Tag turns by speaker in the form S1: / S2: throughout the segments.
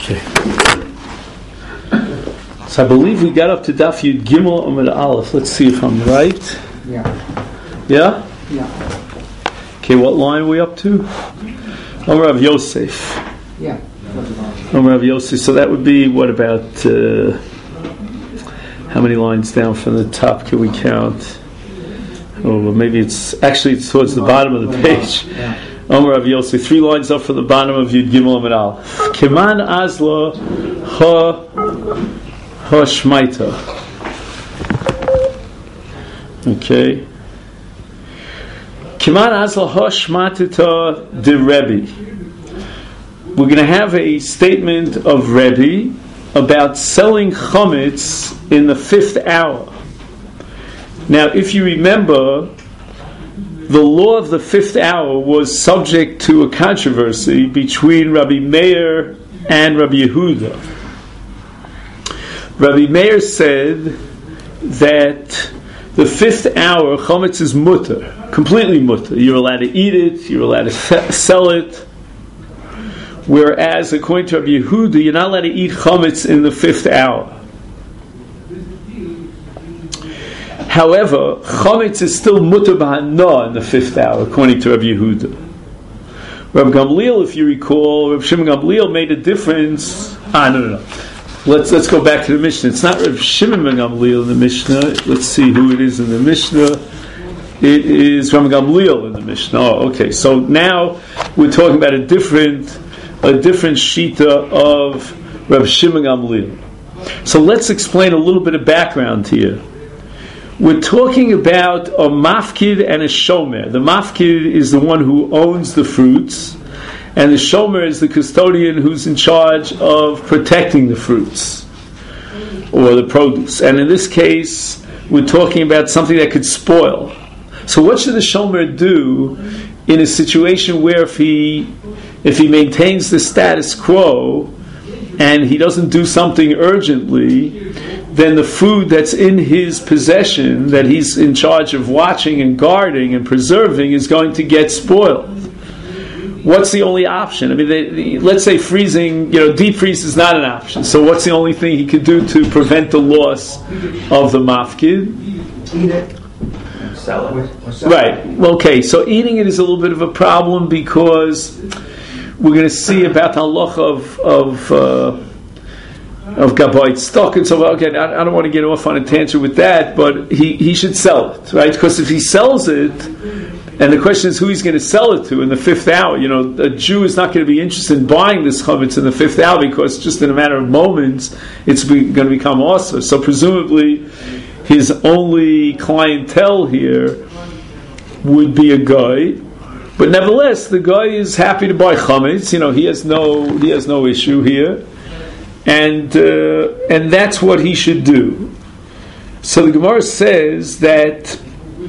S1: Okay. So I believe we got up to Daf Yud Gimel Amud Aleph. Let's see if I'm right.
S2: Yeah?
S1: Yeah? Okay, what line are we up to? Amar Rav Yosef.
S2: Yeah.
S1: Amar Rav Yosef. So that would be, what about, how many lines down from the top can we count? Oh, well, maybe it's towards the bottom of the page. Amar Rav Yosef, 3 lines up from the bottom of Yud Gimel Amud Aleph. Keman Azla Ha Shmaita. Okay. Keman Azla Ha Shmatita de Rebbe. We're going to have a statement of Rebbe about selling chametz in the 5th hour. Now, if you remember, the law of the 5th hour was subject to a controversy between Rabbi Meir and Rabbi Yehuda. Rabbi Meir said that the 5th hour chametz is mutter, completely mutter. You're allowed to eat it, you're allowed to sell it. Whereas, according to Rabbi Yehuda, you're not allowed to eat chametz in the 5th hour. However, chametz is still mutter b'hana in the 5th hour, according to Rabbi Yehuda. Rabbi Gamliel, if you recall, Rabbi Shimon Gamliel made a difference. No. Let's go back to the Mishnah. It's not Rabbi Shimon ben Gamliel in the Mishnah. Let's see who it is in the Mishnah. It is Rabbi Gamliel in the Mishnah. Oh, okay. So now we're talking about a different shita of Rabbi Shimon Gamliel. So let's explain a little bit of background here. We're talking about a mafkid and a shomer. The mafkid is the one who owns the fruits, and the shomer is the custodian who's in charge of protecting the fruits or the produce. And in this case, we're talking about something that could spoil. So what should the shomer do in a situation where if he maintains the status quo and he doesn't do something urgently, then the food that's in his possession, that he's in charge of watching and guarding and preserving, is going to get spoiled. What's the only option? I mean, let's say freezing, deep freeze is not an option. So what's the only thing he could do to prevent the loss of the mafkid?
S2: Eat it. Sell it.
S1: Right. Okay, so eating it is a little bit of a problem because we're going to see about the halacha of Gabayit stock, and so again, I don't want to get off on a tangent with that, but he should sell it, right? Because if he sells it, and the question is who he's going to sell it to in the 5th hour. A Jew is not going to be interested in buying this chametz in the 5th hour because just in a matter of moments it's going to become awesome. So presumably his only clientele here would be a guy. But nevertheless, the guy is happy to buy chametz. He has no issue here. And that's what he should do. So the Gemara says that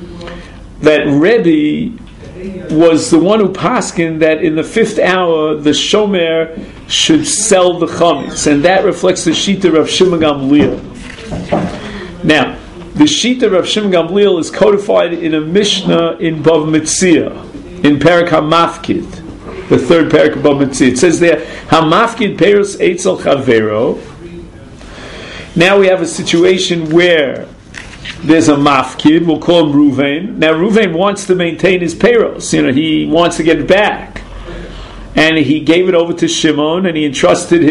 S1: Rebbe was the one who paskined that in the 5th hour the shomer should sell the chametz, and that reflects the shita of Shimon Gamliel. Now, the shita of Shimon Gamliel is codified in a Mishnah in Bav Metzia, in Perek HaMafkid. The 3rd parak of Bava Metzia. It says there, Hamafkid Peros Eitzel Chavero. Now we have a situation where there's a mafkid, we'll call him Ruvain. Now Ruvain wants to maintain his Peros. He wants to get it back. And he gave it over to Shimon, and he entrusted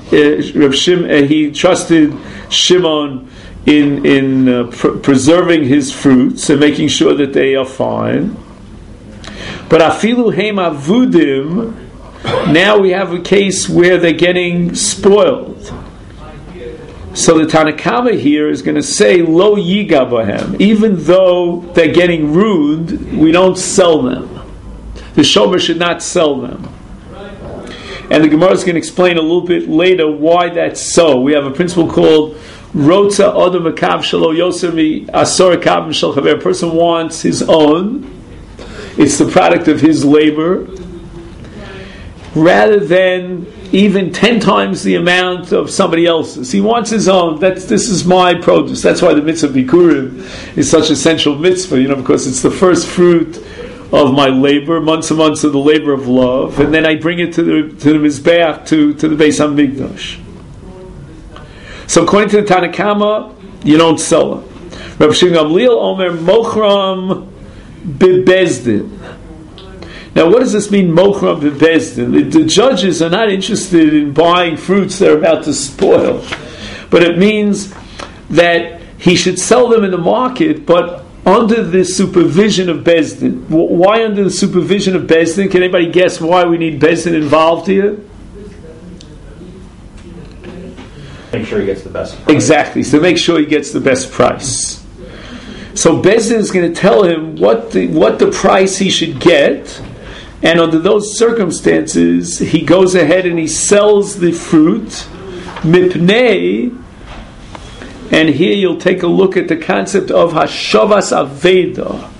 S1: Shimon in preserving his fruits and making sure that they are fine. But afilu heim avudim, now we have a case where they're getting spoiled. So the Tanakama here is going to say lo yiga bahem, even though they're getting ruined, we don't sell them. The shomer should not sell them. And the Gemara is going to explain a little bit later why that's so. We have a principle called rotza odom akav shelo yoser mi asor akav shel chaver. A person wants his own. It's the product of his labor, rather than even 10 times the amount of somebody else's. He wants his own. This is my produce. That's why the mitzvah Bikurim is such a central mitzvah, because it's the first fruit of my labor, months and months of the labor of love, and then I bring it to the Mizbeach, to the Beis HaMikdash. So according to the Tanna Kama, you don't sell it. Rav Shimon Gamliel Omer Mochram Bebezdin. Now what does this mean, Mochram Bebezdin? The judges are not interested in buying fruits that are about to spoil, but it means that he should sell them in the market, but under the supervision of Bezdin. Why under the supervision of Bezdin? Can anybody guess why we need Bezdin involved here?
S2: Make sure he gets the best price.
S1: Exactly, so make sure he gets the best price. So Bezdin is going to tell him what the price he should get, and under those circumstances, he goes ahead and he sells the fruit, mipnei. And here you'll take a look at the concept of Hashavas Aveda.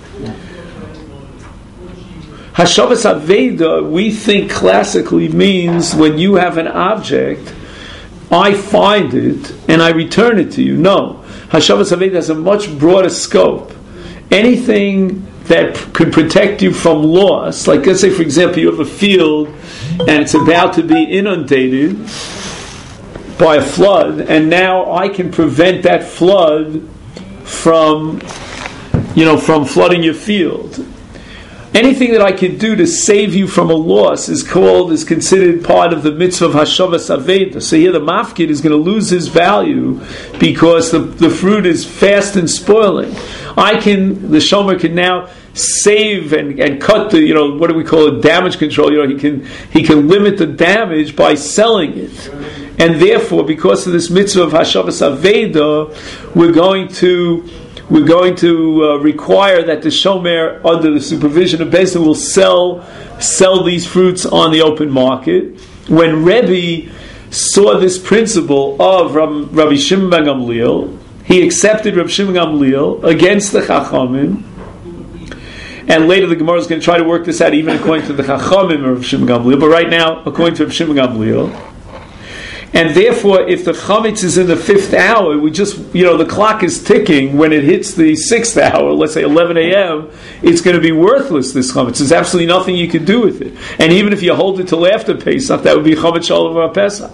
S1: Hashavas Aveda, we think classically means when you have an object, I find it and I return it to you. No. Hashavas Aveda has a much broader scope. Anything that could protect you from loss, like let's say for example you have a field and it's about to be inundated by a flood, and now I can prevent that flood from flooding your field. Anything that I can do to save you from a loss is considered part of the mitzvah of Hashavas Aveda. So here the mafkid is going to lose his value because the fruit is fast and spoiling. The shomer can now save and cut the, what do we call it, damage control. He can limit the damage by selling it. And therefore, because of this mitzvah of Hashavas Aveda, we're going to require that the shomer, under the supervision of Bezdin, will sell these fruits on the open market. When Rebbe saw this principle of Rabbi Shimon ben Gamliel, he accepted Rabbi Shimon ben Gamliel against the Chachamim. And later the Gemara is going to try to work this out even according to the Chachamim of Rabbi Shimon ben Gamliel, but right now according to Rabbi Shimon ben Gamliel. And therefore, if the chametz is in the 5th hour, the clock is ticking. When it hits the 6th hour, let's say 11 a.m., it's going to be worthless, this chametz. There's absolutely nothing you can do with it. And even if you hold it till after Pesach, that would be chametz shalom Pesach.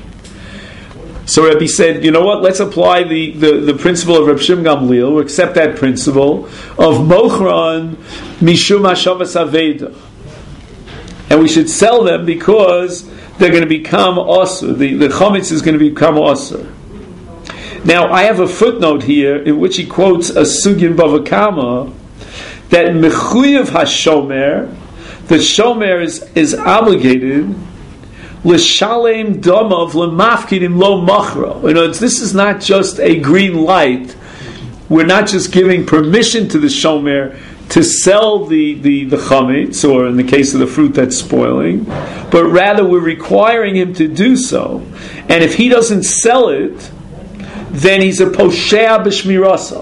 S1: So Rebbe said, you know what, let's apply the principle of Reb Shimon Gamliel, we'll accept that principle, of Mochran Mishum Hashavas Aveda. And we should sell them because they're going to become osur. The chametz is going to become osur. Now, I have a footnote here in which he quotes a sugya in Bava Kama that mechuyev hashomer, the shomer is obligated l'shalem domav lemafkidim lo machro. This is not just a green light. We're not just giving permission to the shomer to sell the chametz, or in the case of the fruit that's spoiling, but rather we're requiring him to do so. And if he doesn't sell it, then he's a poshea b'shmirasa.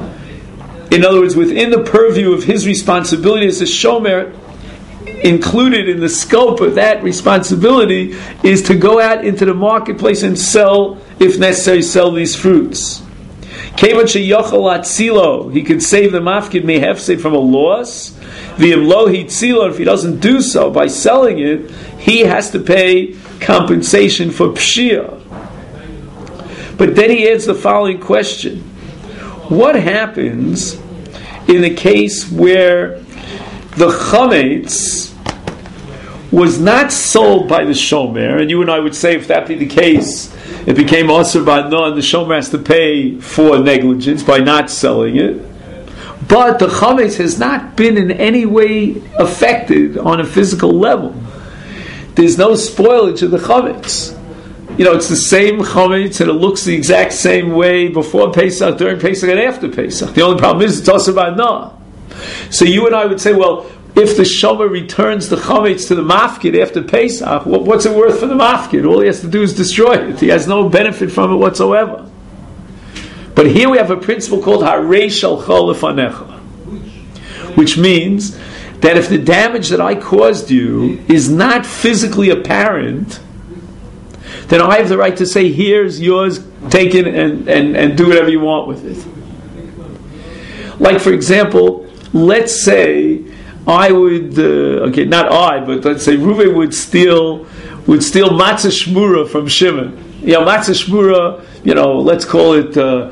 S1: In other words, within the purview of his responsibility as a shomer, included in the scope of that responsibility is to go out into the marketplace and sell, if necessary, sell these fruits. He can save the mafkid mehefsed from a loss. If he doesn't do so by selling it, he has to pay compensation for pshia. But then he adds the following question: what happens in the case where the chametz was not sold by the shomer? And you and I would say, if that be the case, it became osur ba'no, and the shomer has to pay for negligence by not selling it. But the chametz has not been in any way affected on a physical level. There's no spoilage of the chametz. It's the same chametz, and it looks the exact same way before Pesach, during Pesach, and after Pesach. The only problem is it's osur ba'no. So you and I would say, well, if the shomer returns the chametz to the mafkid after Pesach, what's it worth for the mafkid? All he has to do is destroy it. He has no benefit from it whatsoever. But here we have a principle called harei shalcha lefanecha, which means that if the damage that I caused you is not physically apparent, then I have the right to say, here's yours, take it and do whatever you want with it. Like, for example, let's say I would, not I, but let's say Reuven would steal matzah shmura from Shimon. Matzah shmura, let's call it,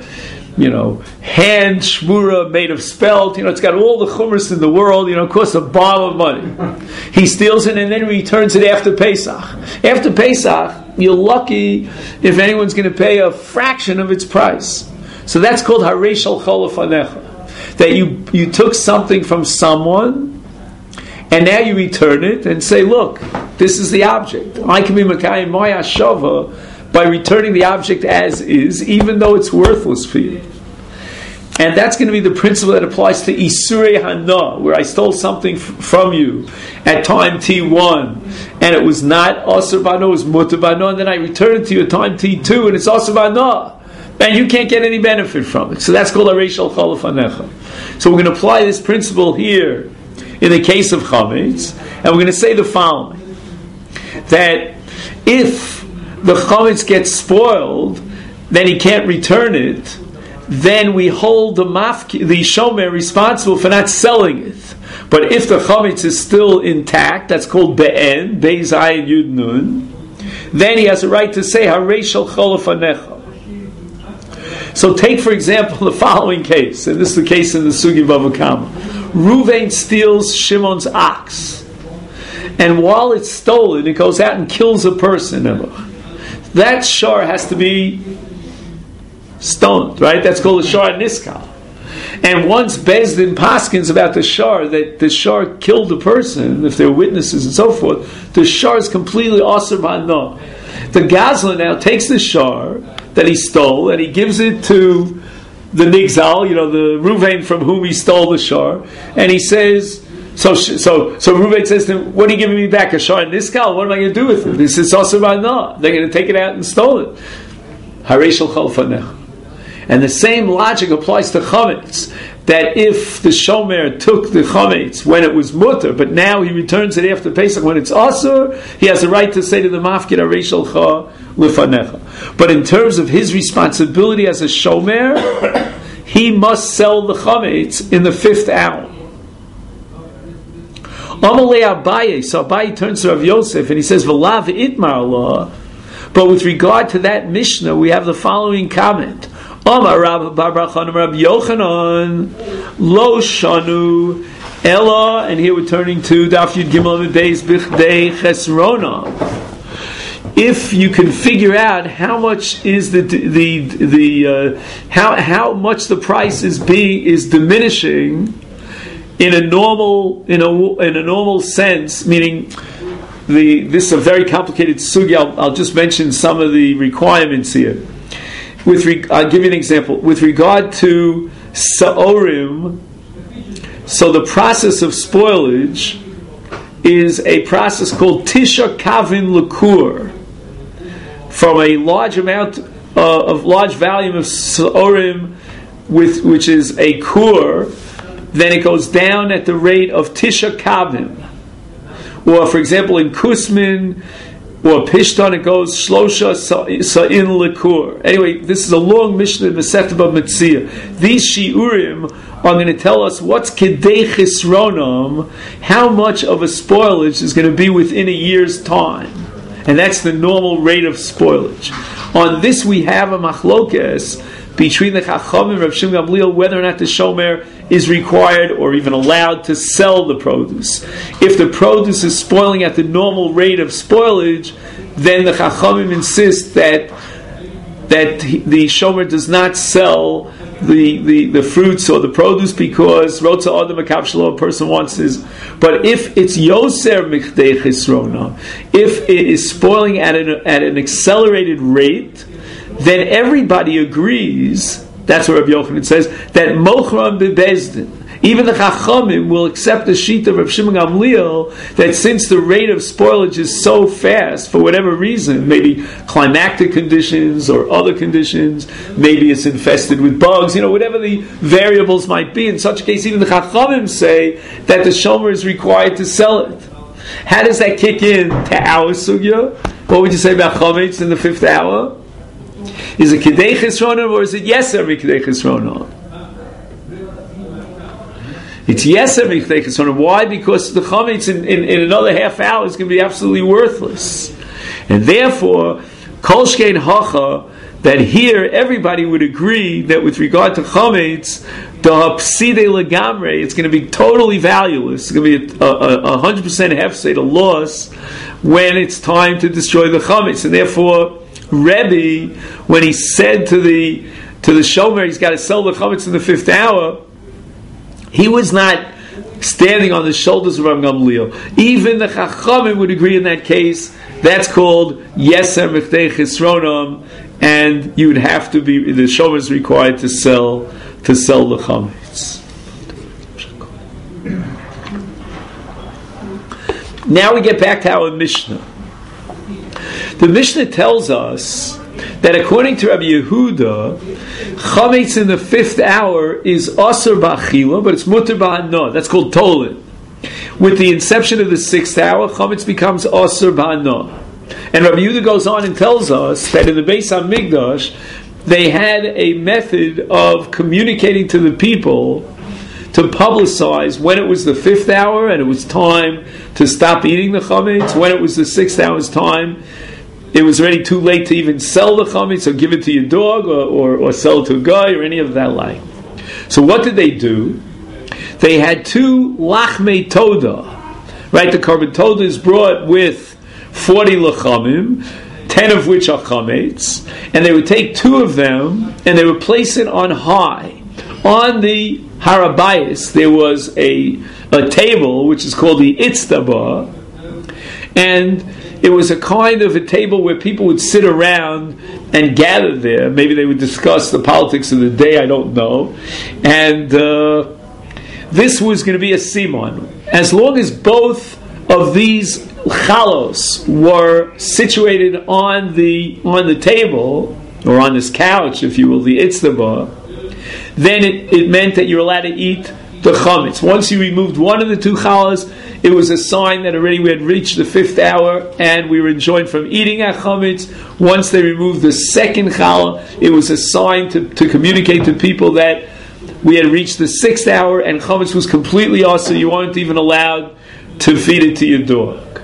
S1: hand shmura made of spelt. It's got all the chumras in the world. It costs a bomb of money. He steals it and then returns it after Pesach. After Pesach, you're lucky if anyone's going to pay a fraction of its price. So that's called harei shel chol lefanecha. That you took something from someone and now you return it and say, look, this is the object. I can be Makayim my hashava by returning the object as is, even though it's worthless for you. And that's going to be the principle that applies to Isurei Hana, where I stole something from you at time T1, and it was not Asur Bano, it was Mutar Bano, and then I return it to you at time T2, and it's Asur Bano. And you can't get any benefit from it. So that's called harei shel chol lefanecha. So we're going to apply this principle here in the case of chametz, and we're going to say the following: that if the chametz gets spoiled, then he can't return it. Then we hold the shomer responsible for not selling it. But if the chametz is still intact, that's called be'en, beis ayin yud nun, then he has a right to say harei shel chol lefanecha. So take, for example, the following case, and this is the case in the Sugi Bava Kama. Reuven steals Shimon's ox, and while it's stolen, it goes out and kills a person. That shor has to be stoned, right? That's called a shor niskal. And once Beis Din paskins about the shor, that the shor killed a person, if there are witnesses and so forth, the shor is completely asur b'hano. The Gazlan now takes the shor that he stole and he gives it to the Nigzal, the Reuven from whom he stole the shor, and he says, so Reuven says to him, what are you giving me back, a shor niskal? What am I going to do with it? He says, asur b'hano. They're going to take it out and stole it. Harei shel chol lefanecha. And the same logic applies to chametz, that if the shomer took the chametz when it was mutter, but now he returns it after Pesach when it's asur, he has a right to say to the mafkid harei shel chol lefanecha. But in terms of his responsibility as a shomer, he must sell the chametz in the 5th hour. Amalei Abaye, so Abaye turns to Rav Yosef and he says, "V'lav itmar Allah." But with regard to that Mishnah, we have the following comment. Amar Rav Bar Bar Chanan Rav Yochanan Lo Shanu Ella, and here we're turning to Daf Yud Gimel Beis Bichdei Chesrona. If you can figure out how much is how much the price is diminishing in a normal sense, meaning this is a very complicated sugi. I'll just mention some of the requirements here. I'll give you an example. With regard to Sa'orim, so the process of spoilage is a process called Tisha Kavin Likur. From a large amount large volume of Sa'orim, which is a kur, then it goes down at the rate of Tisha Kavin. Or, for example, in Kusmin or Pishton, it goes Shlosha Sa'in Likur. Anyway, this is a long Mishnah in Masechet Bava Metzia. These Shiurim are going to tell us what's Kedei Chisronom, how much of a spoilage is going to be within a year's time. And that's the normal rate of spoilage. On this we have a machlokes between the Chachamim, Rav Shimon Gamliel, whether or not the shomer is required or even allowed to sell the produce. If the produce is spoiling at the normal rate of spoilage, then the Chachamim insist that the shomer does not sell the fruits or the produce because Rotza Adam Akav Shalom, a person wants his. But if it's Yoser Michdei Chisrona, if it is spoiling at an accelerated rate, then everybody agrees, that's what Rabbi Yochanan says, that Mochram bebezdin, even the Chachamim will accept the sheet of Rav Shimon Gamliel that since the rate of spoilage is so fast, for whatever reason, maybe climactic conditions or other conditions, maybe it's infested with bugs, whatever the variables might be, in such a case, even the Chachamim say that the shomer is required to sell it. How does that kick in to our sugya? What would you say about chametz in the 5th hour? Is it Kedei Chisronon or is it Yeser Kedei Chisronon? It's Yesem Michdei Chesronim. Why? Because the chametz in another half hour is going to be absolutely worthless. And therefol, Kol Shkein Hacha, that here everybody would agree that with regard to chametz, the hapside legamre, it's going to be totally valueless. It's going to be 100% hefsed, a loss, when it's time to destroy the chametz. And therefore, Rebbe, when he said to the shomer, he's got to sell the chametz in the 5th hour, he was not standing on the shoulders of Rav Gamliel. Even the Chachamim would agree in that case. That's called Yeser Michdei Chisronim, and you would have to be, the shomer is required to sell the chametz. Now we get back to our Mishnah. The Mishnah tells us that according to Rabbi Yehuda, chametz in the 5th hour is asur ba'achila, but it's mutar ba'hanah. That's called tolin. With the inception of the 6th hour, chametz becomes asur ba'hanah. And Rabbi Yehuda goes on and tells us that in the Beis HaMikdash, they had a method of communicating to the people to publicize when it was the 5th hour and it was time to stop eating the chametz, when it was the 6th hour's time, it was already too late to even sell the chametz or give it to your dog or sell it to a guy or any of that like. So what did they do? They had 2 lachmei toda. Right, the korban toda is brought with 40 lachamim, 10 of which are chametz, and they would take 2 of them and they would place it on high. On the harabayis there was a table which is called the itztaba, and it was a kind of a table where people would sit around and gather there. Maybe they would discuss the politics of the day, I don't know. And this was going to be a simon. As long as both of these chalos were situated on the table, or on this couch, if you will, the itztaba, then it meant that you're allowed to eat the chametz. Once you removed one of the 2 chalas, it was a sign that already we had reached the 5th hour and we were enjoined from eating our chametz. Once they removed the 2nd challah, it was a sign to communicate to people that we had reached the 6th hour and chametz was completely awesome. You weren't even allowed to feed it to your dog.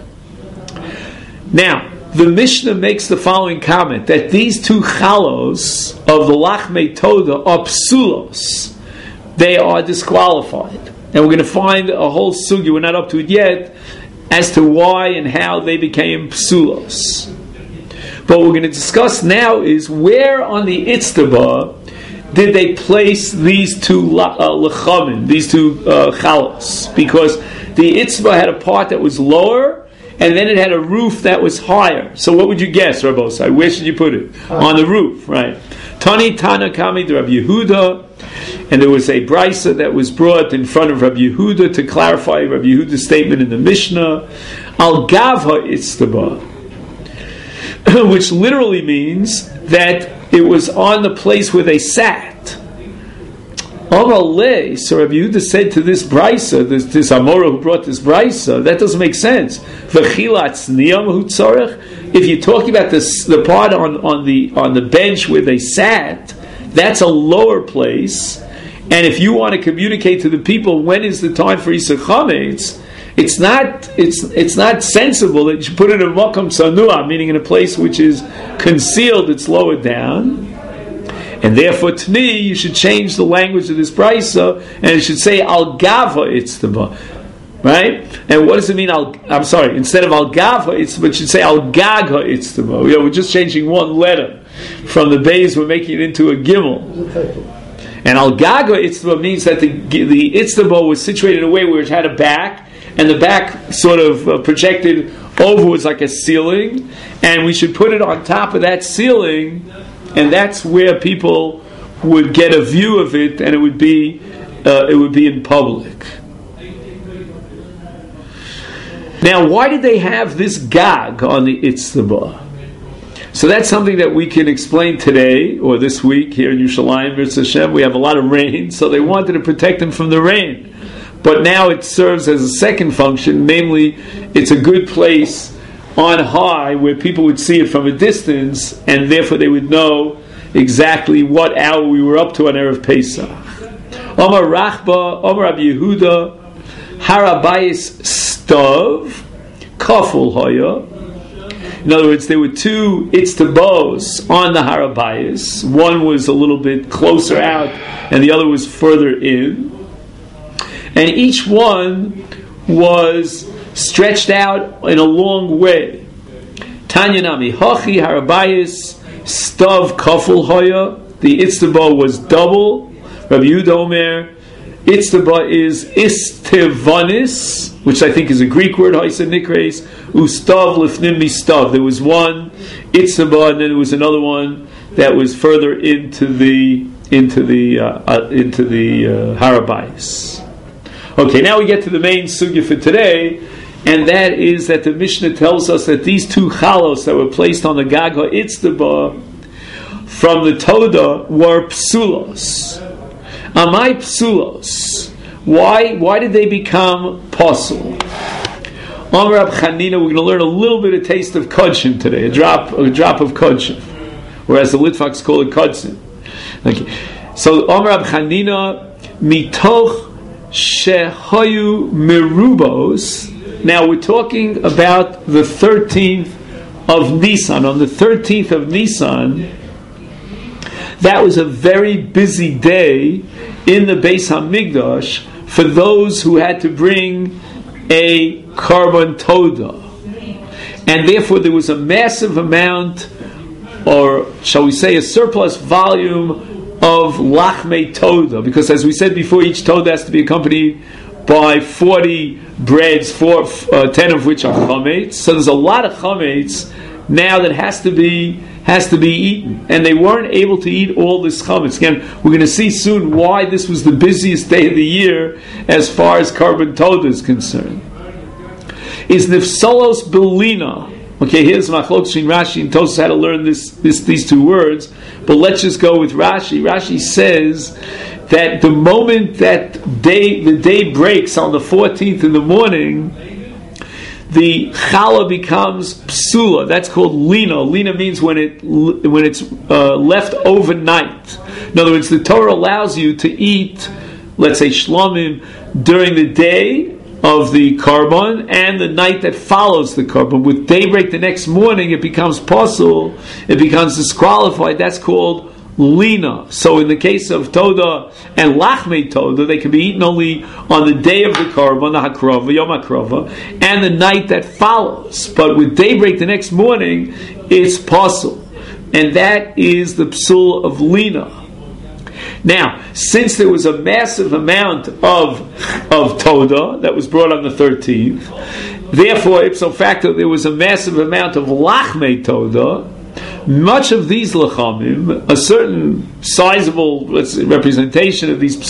S1: Now, the Mishnah makes the following comment, that these 2 chalos of the lachmei toda are psulos. They are disqualified. And we're going to find a whole sugya, we're not up to it yet, as to why and how they became psulos. But what we're going to discuss now is where on the itztaba did they place these 2 lechamim, these 2 chalos? Because the itztaba had a part that was lower, and then it had a roof that was higher. So what would you guess, Rabbosai? Where should you put it? On the roof, right? Tani Tana Kami to Rabbi Yehuda, and there was a brisa that was brought in front of Rabbi Yehuda to clarify Rabbi Yehuda's statement in the Mishnah, Al Gavha Itztaba, which literally means that it was on the place where they sat. Amalei, so Rabbi Yehuda said to this brisa, this Amora who brought this brisa, that doesn't make sense. If you're talking about the part on the bench where they sat, that's a lower place. And if you want to communicate to the people when is the time for Isur Chametz, it's not sensible that you should put it in a Makom Sanua, meaning in a place which is concealed, it's lower down. And therefore, to me, you should change the language of this brisa, and it should say Al Gava Itztaba, right? And what does it mean? Instead of Al Gava Itztaba, it should say Al Gaga Itztaba. We're just changing one letter from the bays. We're making it into a gimel. And Al Gaga Itztaba means that the Itztaba was situated in a way where it had a back, and the back sort of projected overwards like a ceiling, and we should put it on top of that ceiling. And that's where people would get a view of it, and it would be in public. Now, why did they have this gag on the itztaba? So that's something that we can explain today or this week here in Yerushalayim. Mitzvah Hashem, we have a lot of rain, so they wanted to protect them from the rain. But now it serves as a second function, namely, it's a good place on high where people would see it from a distance, and therefore they would know exactly what hour we were up to on Erev Pesach. Omar Rachba, Omar Rabbi Yehuda, Harabayis Stov, Kaful Hoya. In other words, there were two Itztabos on the Harabayis. One was a little bit closer out, and the other was further in. And each one was stretched out in a long way. Tanya Nami Hachi Harabayis Stov Kaful Hoya. The Itztaba was double. Rabbi Yehuda Omer, Itztaba is Istivanis, which I think is a Greek word, Haisa Nikres, Ustav Lifnim Mistav. There was one Itztaba, and then there was another one that was further into the Harabayis. Okay, now we get to the main sugya for today, and that is that the Mishnah tells us that these two chalos that were placed on the Gag HaItztaba from the Toda were psulos. Amai psulos. Why did they become pasul? Amar Rab Chanina, we're going to learn a little bit of taste of kodshim today, a drop of kodshim, whereas the Litvaks call it kodshim. Okay, so Amar Rab Chanina mitoch shehayu merubos. Now we're talking about the 13th of Nisan. On the 13th of Nisan, that was a very busy day in the Beis HaMikdash for those who had to bring a Karban Toda. And therefore there was a massive amount, or shall we say a surplus volume of Lachmei Toda, because as we said before, each Toda has to be accompanied by 40 breads, 10 of which are chametz. So there's a lot of chametz now that has to be eaten, and they weren't able to eat all this chametz. Again, we're going to see soon why this was the busiest day of the year as far as Karban Toda is concerned. Is nifsalos belina. Okay, here's machlok between Rashi and Tosfos how to learn these two words, but let's just go with Rashi. Rashi says that the moment that the day breaks on the 14th in the morning, the challah becomes psula. That's called lina. Lina means when it's left overnight. In other words, the Torah allows you to eat, let's say shlamim, during the day of the karban and the night that follows the karban. With daybreak the next morning, it becomes pasul. It becomes disqualified. That's called lina. So in the case of Toda and Lachmei Toda, they can be eaten only on the day of the Karban, the Hakrava, Yom Hakrava, and the night that follows. But with daybreak the next morning, it's pasul. And that is the psul of lina. Now, since there was a massive amount of Toda that was brought on the 13th, therefore, ipso facto, there was a massive amount of Lachmei Toda. Much of these lachamim, a certain sizable representation of these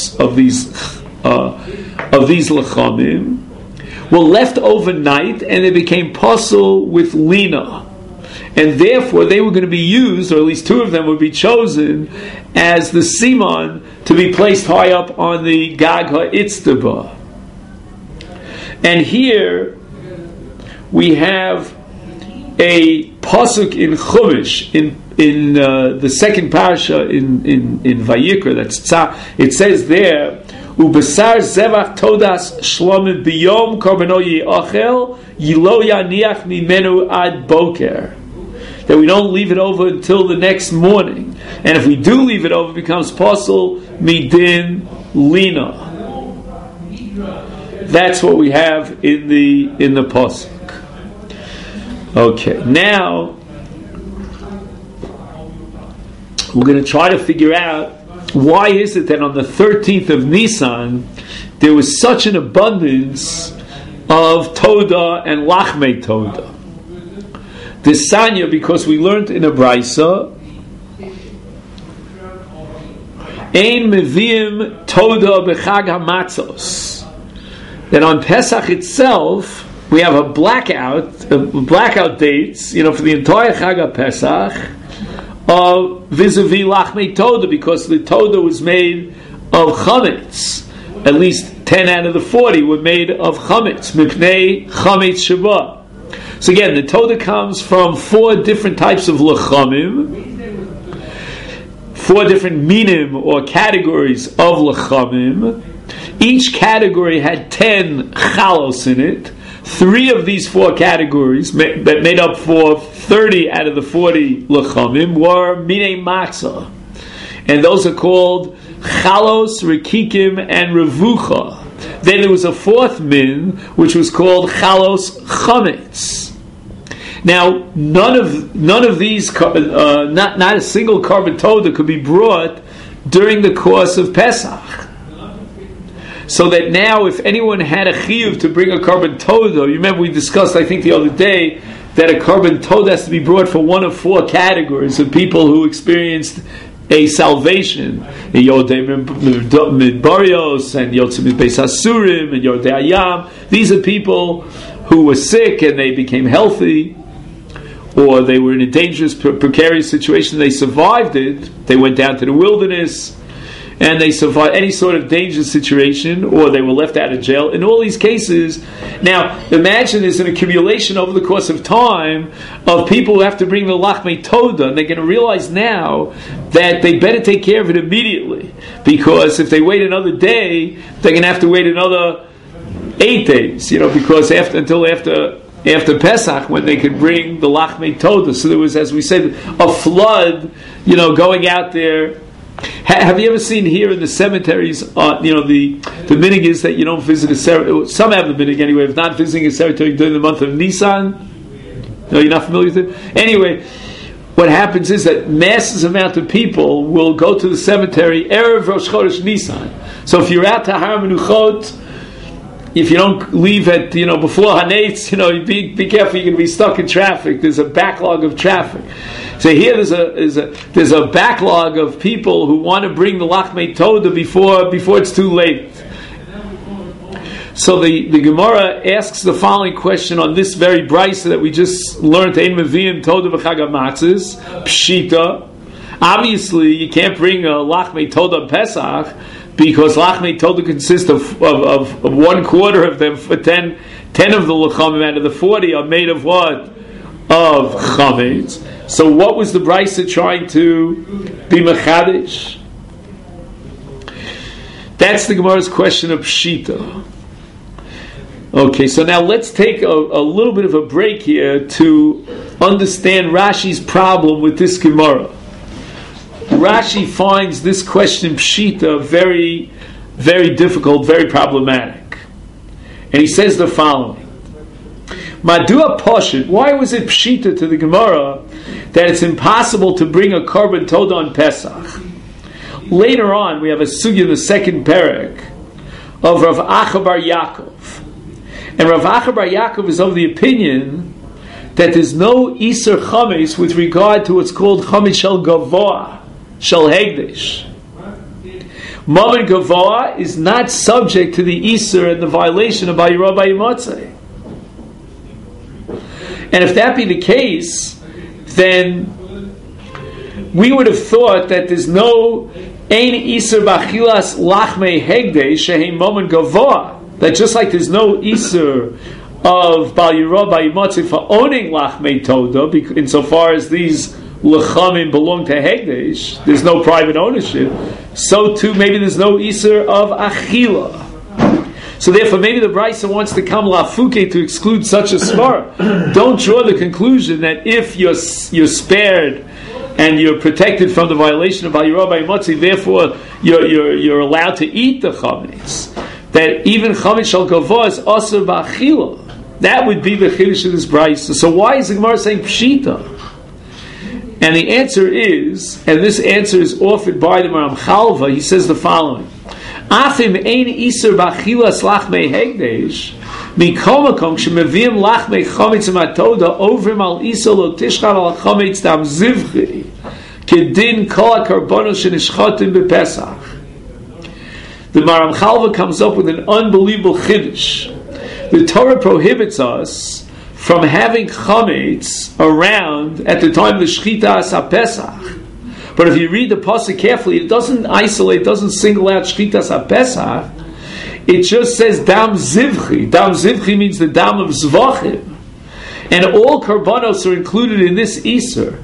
S1: lachamim, were left overnight, and they became pasul with lina, and therefore they were going to be used, or at least two of them would be chosen as the simon to be placed high up on the Gag HaItztaba. And here we have a pasuk in Chumash in the second parasha in Vayikra. It says there, "Ubesar zevach todas shlomim biyom karbano yiachel yilo yaniach mimenu ad boker." That we don't leave it over until the next morning, and if we do leave it over, it becomes pasul midin lina. That's what we have in the pasuk. Okay, now we're going to try to figure out why is it that on the 13th of Nisan there was such an abundance of Toda and Lachmei Toda. The Sanya, because we learned in a Braisa, Ein Meviim Toda B'Chag HaMatzos, that on Pesach itself we have a blackout dates, for the entire Chag HaPesach, vis-a-vis Lachmei Toda, because the Toda was made of chametz. At least 10 out of the 40 were made of chametz, mipnei chametz Shabbat. So again, the Toda comes from 4 different types of lachamim, 4 4 different minim or categories of lechamim. Each category had 10 chalos in it. 3 of these 4 categories that made up for 30 out of the 40 lechamim were minei matzah, and those are called chalos, rekikim, and revucha. Then there was a 4th min which was called chalos chametz. Now, none of these, not a single korban todah could be brought during the course of Pesach. So that now, if anyone had a chiyuv to bring a korban todah, you remember we discussed, I think the other day, that a korban todah has to be brought for one of 4 categories of people who experienced a salvation. Yodei Midbarios and Yotzei Midbeis Hasurim and Yodei Hayam. These are people who were sick and they became healthy, or they were in a dangerous, precarious situation. They survived it. They went down to the wilderness and they survived any sort of dangerous situation, or they were left out of jail. In all these cases, now imagine there's an accumulation over the course of time of people who have to bring the lachmei todah, and they're going to realize now that they better take care of it immediately, because if they wait another day, they're going to have to wait another 8 days, because until after Pesach, when they could bring the lachmei todah. So there was, as we said, a flood, going out there. Have you ever seen here in the cemeteries, the minhag is that you don't visit a cemetery. Some have the minhag anyway, of not visiting a cemetery during the month of Nisan. No, you're not familiar with it? Anyway, what happens is that masses amount of people will go to the cemetery Erev Rosh Chodesh Nisan. So if you're out to Har Menuchot, if you don't leave at before Hanetz, be careful. You're going to be stuck in traffic. There's a backlog of traffic. So here there's a backlog of people who want to bring the lachmei todah before it's too late. So the Gemara asks the following question on this very brisa that we just learned: Ein meviim todah b'chag hamatzos pshita. Obviously, you can't bring a lachmei todah Pesach, because lachmei todah consists of 1/4 of them. For 10 of the lechamim out of the 40 are made of what? Of chametz. So what was the brisa trying to be mechadish? That's the Gemara's question of pshita. Okay, so now let's take a little bit of a break here to understand Rashi's problem with this Gemara. Rashi finds this question pshita very, very difficult, very problematic. And he says the following: Madua Poshit, why was it pshita to the Gemara that it's impossible to bring a korban todah on Pesach? Later on, we have a sugya in the 2nd perek of Rav Acha bar Yaakov. And Rav Acha bar Yaakov is of the opinion that there's no Iser Chametz with regard to what's called Chametz Shel Gavoah, Shel Hegdesh. Mammon Gavoah is not subject to the Iser and the violation of Bayirah Bayimatzeh. And if that be the case, then we would have thought that there's no Ein Iser Bachilas Lachmei Hegdesh Shehem Mammon Gavoah, that just like there's no Iser of Bal Yirah Bayimatzeh for owning Lachmei Todah, insofar as these Lechamim belong to Hegdesh, there's no private ownership, so too maybe there's no Iser of Achila. So therefore maybe the Brisa wants to come lafuke to exclude such a svara. Don't draw the conclusion that if you're spared and you're protected from the violation of Bal Yirah Bayimatzeh, therefore you're allowed to eat the chametz. That even chametz shel gavoah is asur ba'achila. That would be the chiddush of this brisa. So why is the Gemara saying pshita? And the answer is, and this answer is offered by the Maram Chalva. He says the following: Afim ein iser b'achilas lachmei hegdesh mikol makom shemeviim lachmei chametz matoda ovrim al iser lo tishchar al chametz dam zivchi kedin kol hakarbonos shenishchatim bepesach. The Maram Chalva comes up with an unbelievable chiddush. The Torah prohibits us from having chametz around at the time of the Shchitas HaPesach. But if you read the pasuk carefully, it doesn't isolate, doesn't single out Shchitas HaPesach. It just says Dam Zivchi. Dam Zivchi means the Dam of Zvachim. And all Karbanos are included in this Iser.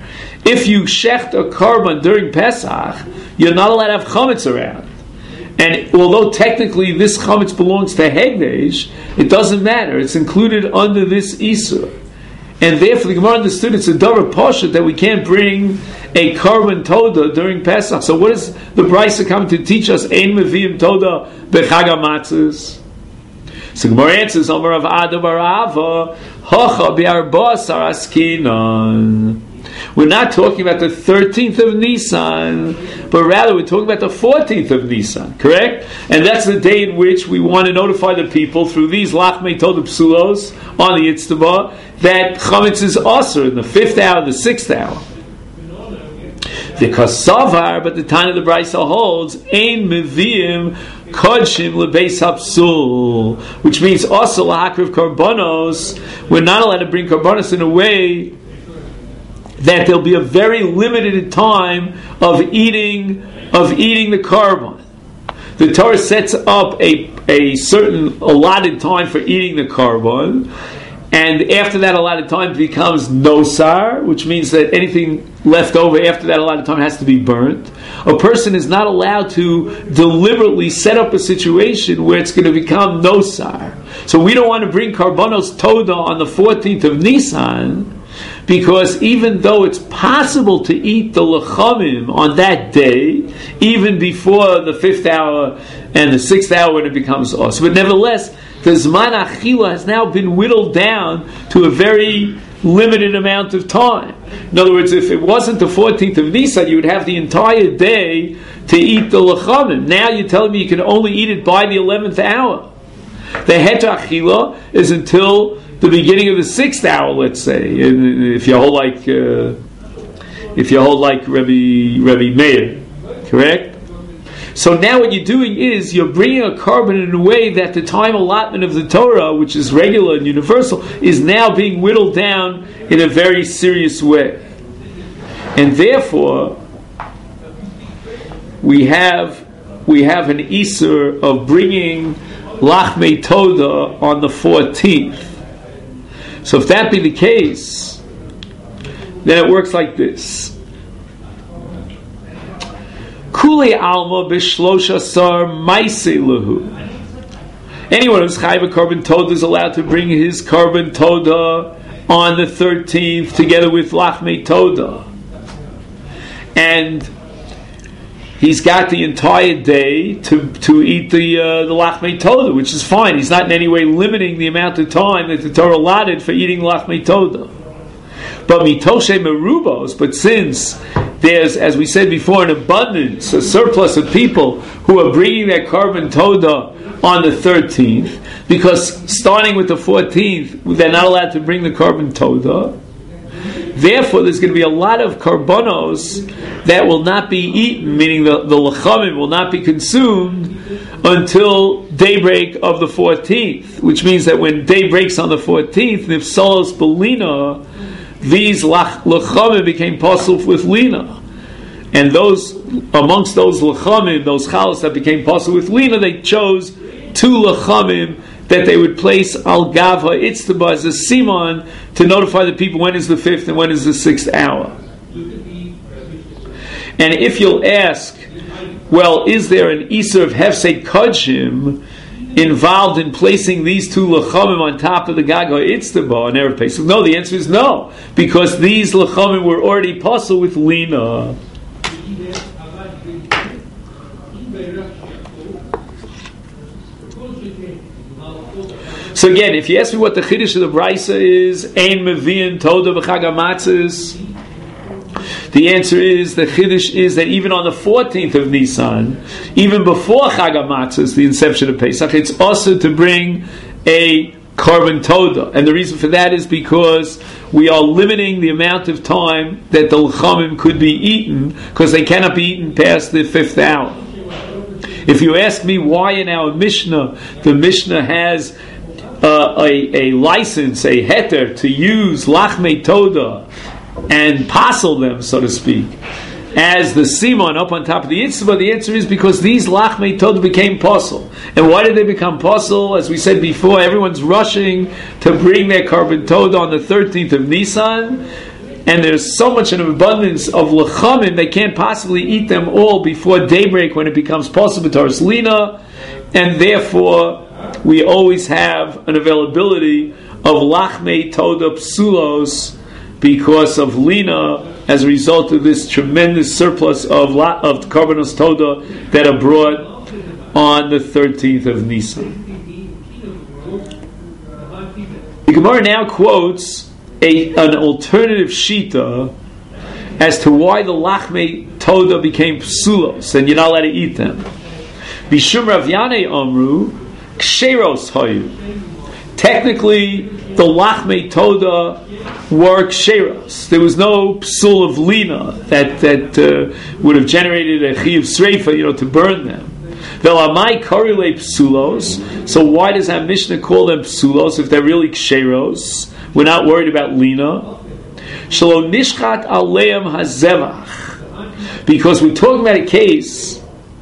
S1: if you shecht a korban during Pesach, you're not allowed to have chametz around. And although technically this chametz belongs to Hegdesh, it doesn't matter. It's included under this Isur. And therefore the Gemara understood it's a davar pashut that we can't bring a korban toda during Pesach. So what is the Brisa coming to teach us? Ein meviim toda b'chag hamatzos. So Gemara answers, Amar Rav Ada bar Ava, Hacha bi'arba sar askinan. We're not talking about the 13th of Nisan, but rather we're talking about the 14th of Nisan, correct? And that's the day in which we want to notify the people through these Lachmei Toda Psulos on the Yitztaba that Chametz is also in the 5th hour, the 6th hour. Because Savar, but the time of the Brisa holds, Ein Meviim Kodshim Lebeis Hapsul, which means also Lahakriv Karbonos. We're not allowed to bring Karbonos in a way that there'll be a very limited time of eating the korban. The Torah sets up a certain allotted time for eating the korban, and after that allotted time becomes nosar, which means that anything left over after that allotted time has to be burnt. A person is not allowed to deliberately set up a situation where it's going to become nosar. So we don't want to bring karbanos toda on the 14th of Nisan, because even though it's possible to eat the lechamim on that day, even before the 5th hour and the 6th hour when it becomes os, but nevertheless, the Zman Achila has now been whittled down to a very limited amount of time. In other words, if it wasn't the 14th of Nisan, you would have the entire day to eat the lechamim. Now you're telling me you can only eat it by the 11th hour. The Het Achila is until the beginning of the 6th hour, let's say, if you hold like Rabbi Meir, correct? So now what you're doing is you're bringing a korban in a way that the time allotment of the Torah, which is regular and universal, is now being whittled down in a very serious way, and therefore we have an Isur of bringing Lachmei Toda on the 14th. So if that be the case, then it works like this. Kuli alma b'shlosha sar maise lehu. Anyone who's chayav a korban toda is allowed to bring his korban toda on the 13th together with Lachmei Toda. And he's got the entire day to eat the Lachmei Toda, which is fine. He's not in any way limiting the amount of time that the Torah allotted for eating Lachmei Toda. But mitoshe merubos, but since there's, as we said before, an abundance, a surplus of people who are bringing their korban Toda on the 13th, because starting with the 14th, they're not allowed to bring the korban Toda. Therefore, there's going to be a lot of karbonos that will not be eaten, meaning the lechamim will not be consumed until daybreak of the 14th, which means that when day breaks on the 14th, nifsalos belina, these lechamim became possible with lina. And those amongst those lechamim, those chalos that became possible with lina, they chose 2 lechamim that they would place al gava itztaba as a simon to notify the people when is the 5th and when is the 6th hour. And if you'll ask, well, is there an Isur of Hefsei Kodshim involved in placing these 2 lechamim on top of the Gag HaItztaba on Erev Pesach? No, the answer is no, because these lechamim were already possible with lina. So again, if you ask me what the chiddush of the Brisa is, Ein Meviin Toda B'Chag HaMatzos, the answer is, the chiddush is that even on the 14th of Nisan, even before Chag HaMatzos, the inception of Pesach, it's also to bring a korban Toda. And the reason for that is because we are limiting the amount of time that the lechamim could be eaten, because they cannot be eaten past the 5th hour. If you ask me why in our Mishnah, the Mishnah has a license, a heter, to use Lachmei Toda and passel them, so to speak, as the simon up on top of the Yitzvah, the answer is because these Lachmei Toda became passel. And why did they become passel? As we said before, everyone's rushing to bring their korban Toda on the 13th of Nisan, and there's so much an abundance of lechamim, they can't possibly eat them all before daybreak when it becomes possible to Lina, and therefore we always have an availability of lachmei toda psulos because of Lina, as a result of this tremendous surplus of karbanos toda that are brought on the 13th of Nisan. The Gemara now quotes an alternative shita as to why the lachmei toda became psulos and you're not allowed to eat them. Bishum Rav Yanei Amru ksheros hayu. Technically, the lachmei toda were ksheros. There was no psul of lina that would have generated a chiyuv sreifa, to burn them. Velamai karile psulos. So why does that Mishnah call them psulos if they're really ksheros? We're not worried about lina. Shelo nishchat aleim hazevach. Because we're talking about a case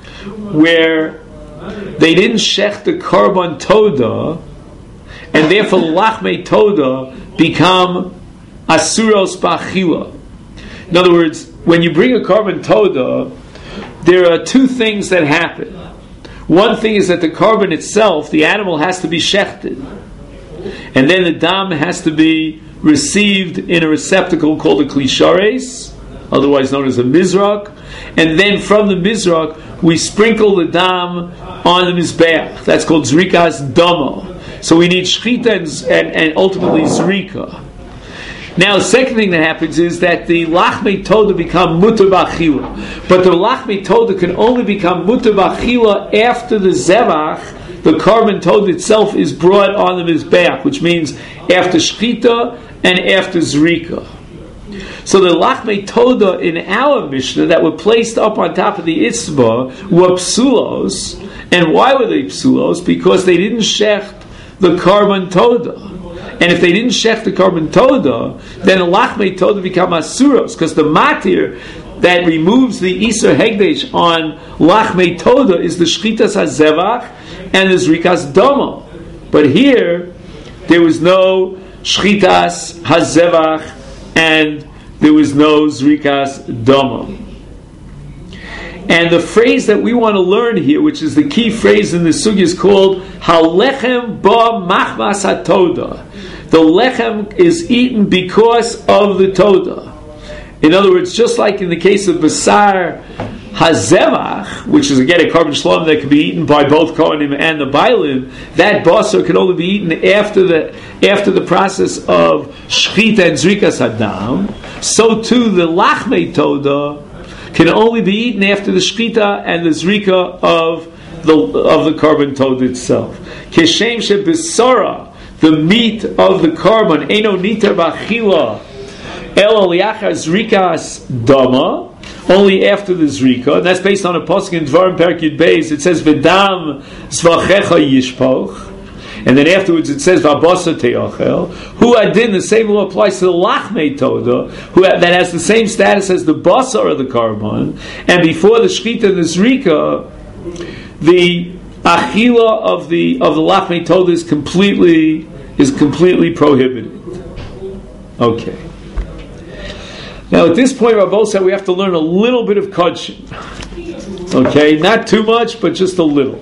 S1: where they didn't shech the karban toda, and therefore the lachmei toda become asuros ba'achila. In other words, when you bring a karban toda, there are two things that happen. One thing is that the karban itself, the animal, has to be shechted, and then the dam has to be received in a receptacle called a klishares, otherwise known as a mizrak, and then from the mizrak we sprinkle the dam on the mizbeach. That's called zrikas dama. So we need shchita and ultimately zrika. Now, the second thing that happens is that the lachmei toda become mutar b'achila, but the lachmei toda can only become mutar b'achila after the zevach, the karban toda itself, is brought on the mizbeach, which means after shchita and after zrika. So the lachmei toda in our Mishnah that were placed up on top of the itzba were psulos, and why were they psulos? Because they didn't shecht the karban toda. And if they didn't shech the karban toda, then the lachmei toda become asuros, because the matir that removes the isur hegdesh on lachmei toda is the shchitas hazevach and the zrikas dama. But here there was no shchitas hazevach and there was no zrikas dama. And the phrase that we want to learn here, which is the key phrase in the sugya, is called halechem ba machmas hatoda. The lechem is eaten because of the toda. In other words, just like in the case of basar hazevach, which is again a karban shalom that can be eaten by both kohanim and the bailim, that basar can only be eaten after the process of shchita and zrikas hadam. So too the lachmei toda can only be eaten after the shchita and the zrika of the karban toda itself. Keshem shebisara, the meat of the karban, eno nitar b'achila elo liachar zrikas dama, only after the zrika, and that's based on a pasuk in Dvarim Perek Yud Beis. It says v'dam zvachecha yishpoch, and then afterwards it says v'abasa te'achel. Hu adin, the same law applies to the lachmei toda, that has the same status as the basar of the karban, and before the shchita and the zrika, the achila of the lachmei toda is completely prohibited. Okay. Now at this point, Rabbi said we have to learn a little bit of kodshim. Okay, not too much, but just a little.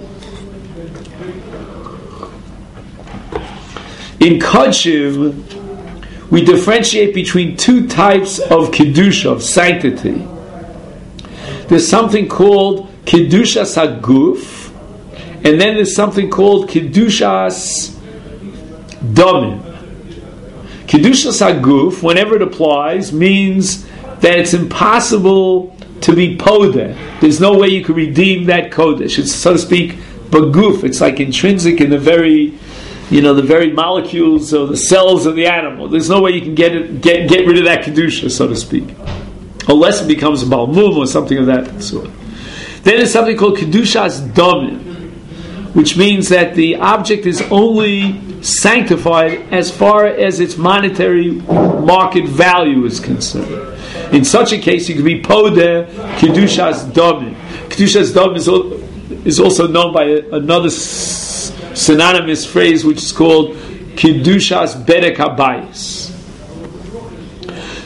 S1: In kodshim, we differentiate between two types of kedusha, of sanctity. There's something called kedushas haguf, and then there's something called kedushas damim. Kedushas haguf, whenever it applies, means that it's impossible to be podeh. There's no way you can redeem that kodesh. It's, so to speak, baguf. It's like intrinsic in the very molecules or the cells of the animal. There's no way you can get rid of that kedusha, so to speak, unless it becomes a balmum or something of that sort. Then there's something called kedushas damim, which means that the object is only sanctified as far as its monetary market value is concerned. In such a case, you can be podeh kedushas damim. Kedushas damim is also known by another synonymous phrase, which is called kedushas bedek habayis.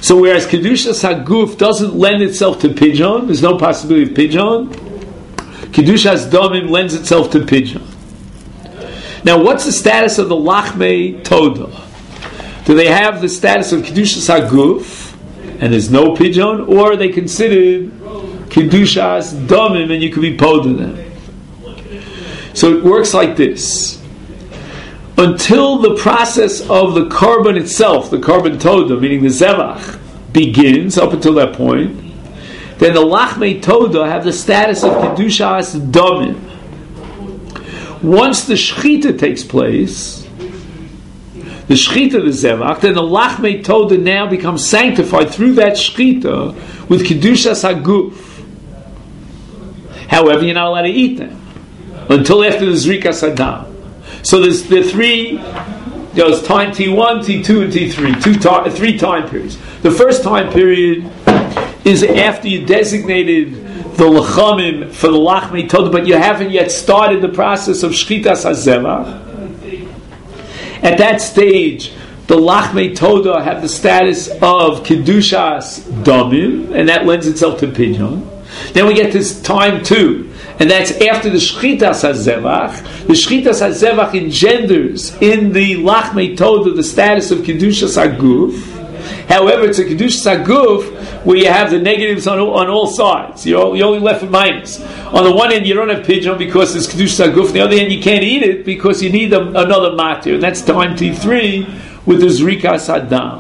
S1: So whereas Kedushas HaGuf doesn't lend itself to pidyon, there's no possibility of pidyon, Kedushas Damim lends itself to pidyon. Now what's the status of the Lachmei Toda? Do they have the status of Kedushas HaGuf, and there's no pidyon, or are they considered Kedushas Damim and you can be poda them? So it works like this. Until the process of the korban itself, the korban toda, meaning the zevach, begins, up until that point, then the lachmei toda have the status of kedushas damim. Once the shechita takes place, the shechita, the zevach, then the lachmei toda now becomes sanctified through that shechita with kedushas haguf. However, you're not allowed to eat them until after the zrikas hadam. So there's the three, there's time T1, T2, and T3, three time periods. The first time period is after you designated the lechamim for the lachmei toda, but you haven't yet started the process of shchitas hazevach. At that stage, the lachmei toda have the status of kedushas damim, and that lends itself to pidyon. Then we get this time 2. And that's after the Shchitas HaZevach. The Shchitas HaZevach engenders in the Lachmei Toda the status of Kedushas HaGuf. However, it's a Kedushas HaGuf where you have the negatives on all sides. You're only left with minus. On the one hand, you don't have pidyon because it's Kedushas HaGuf. On the other hand, you can't eat it because you need another matir. And that's time T3 with the Zrikas Hadam.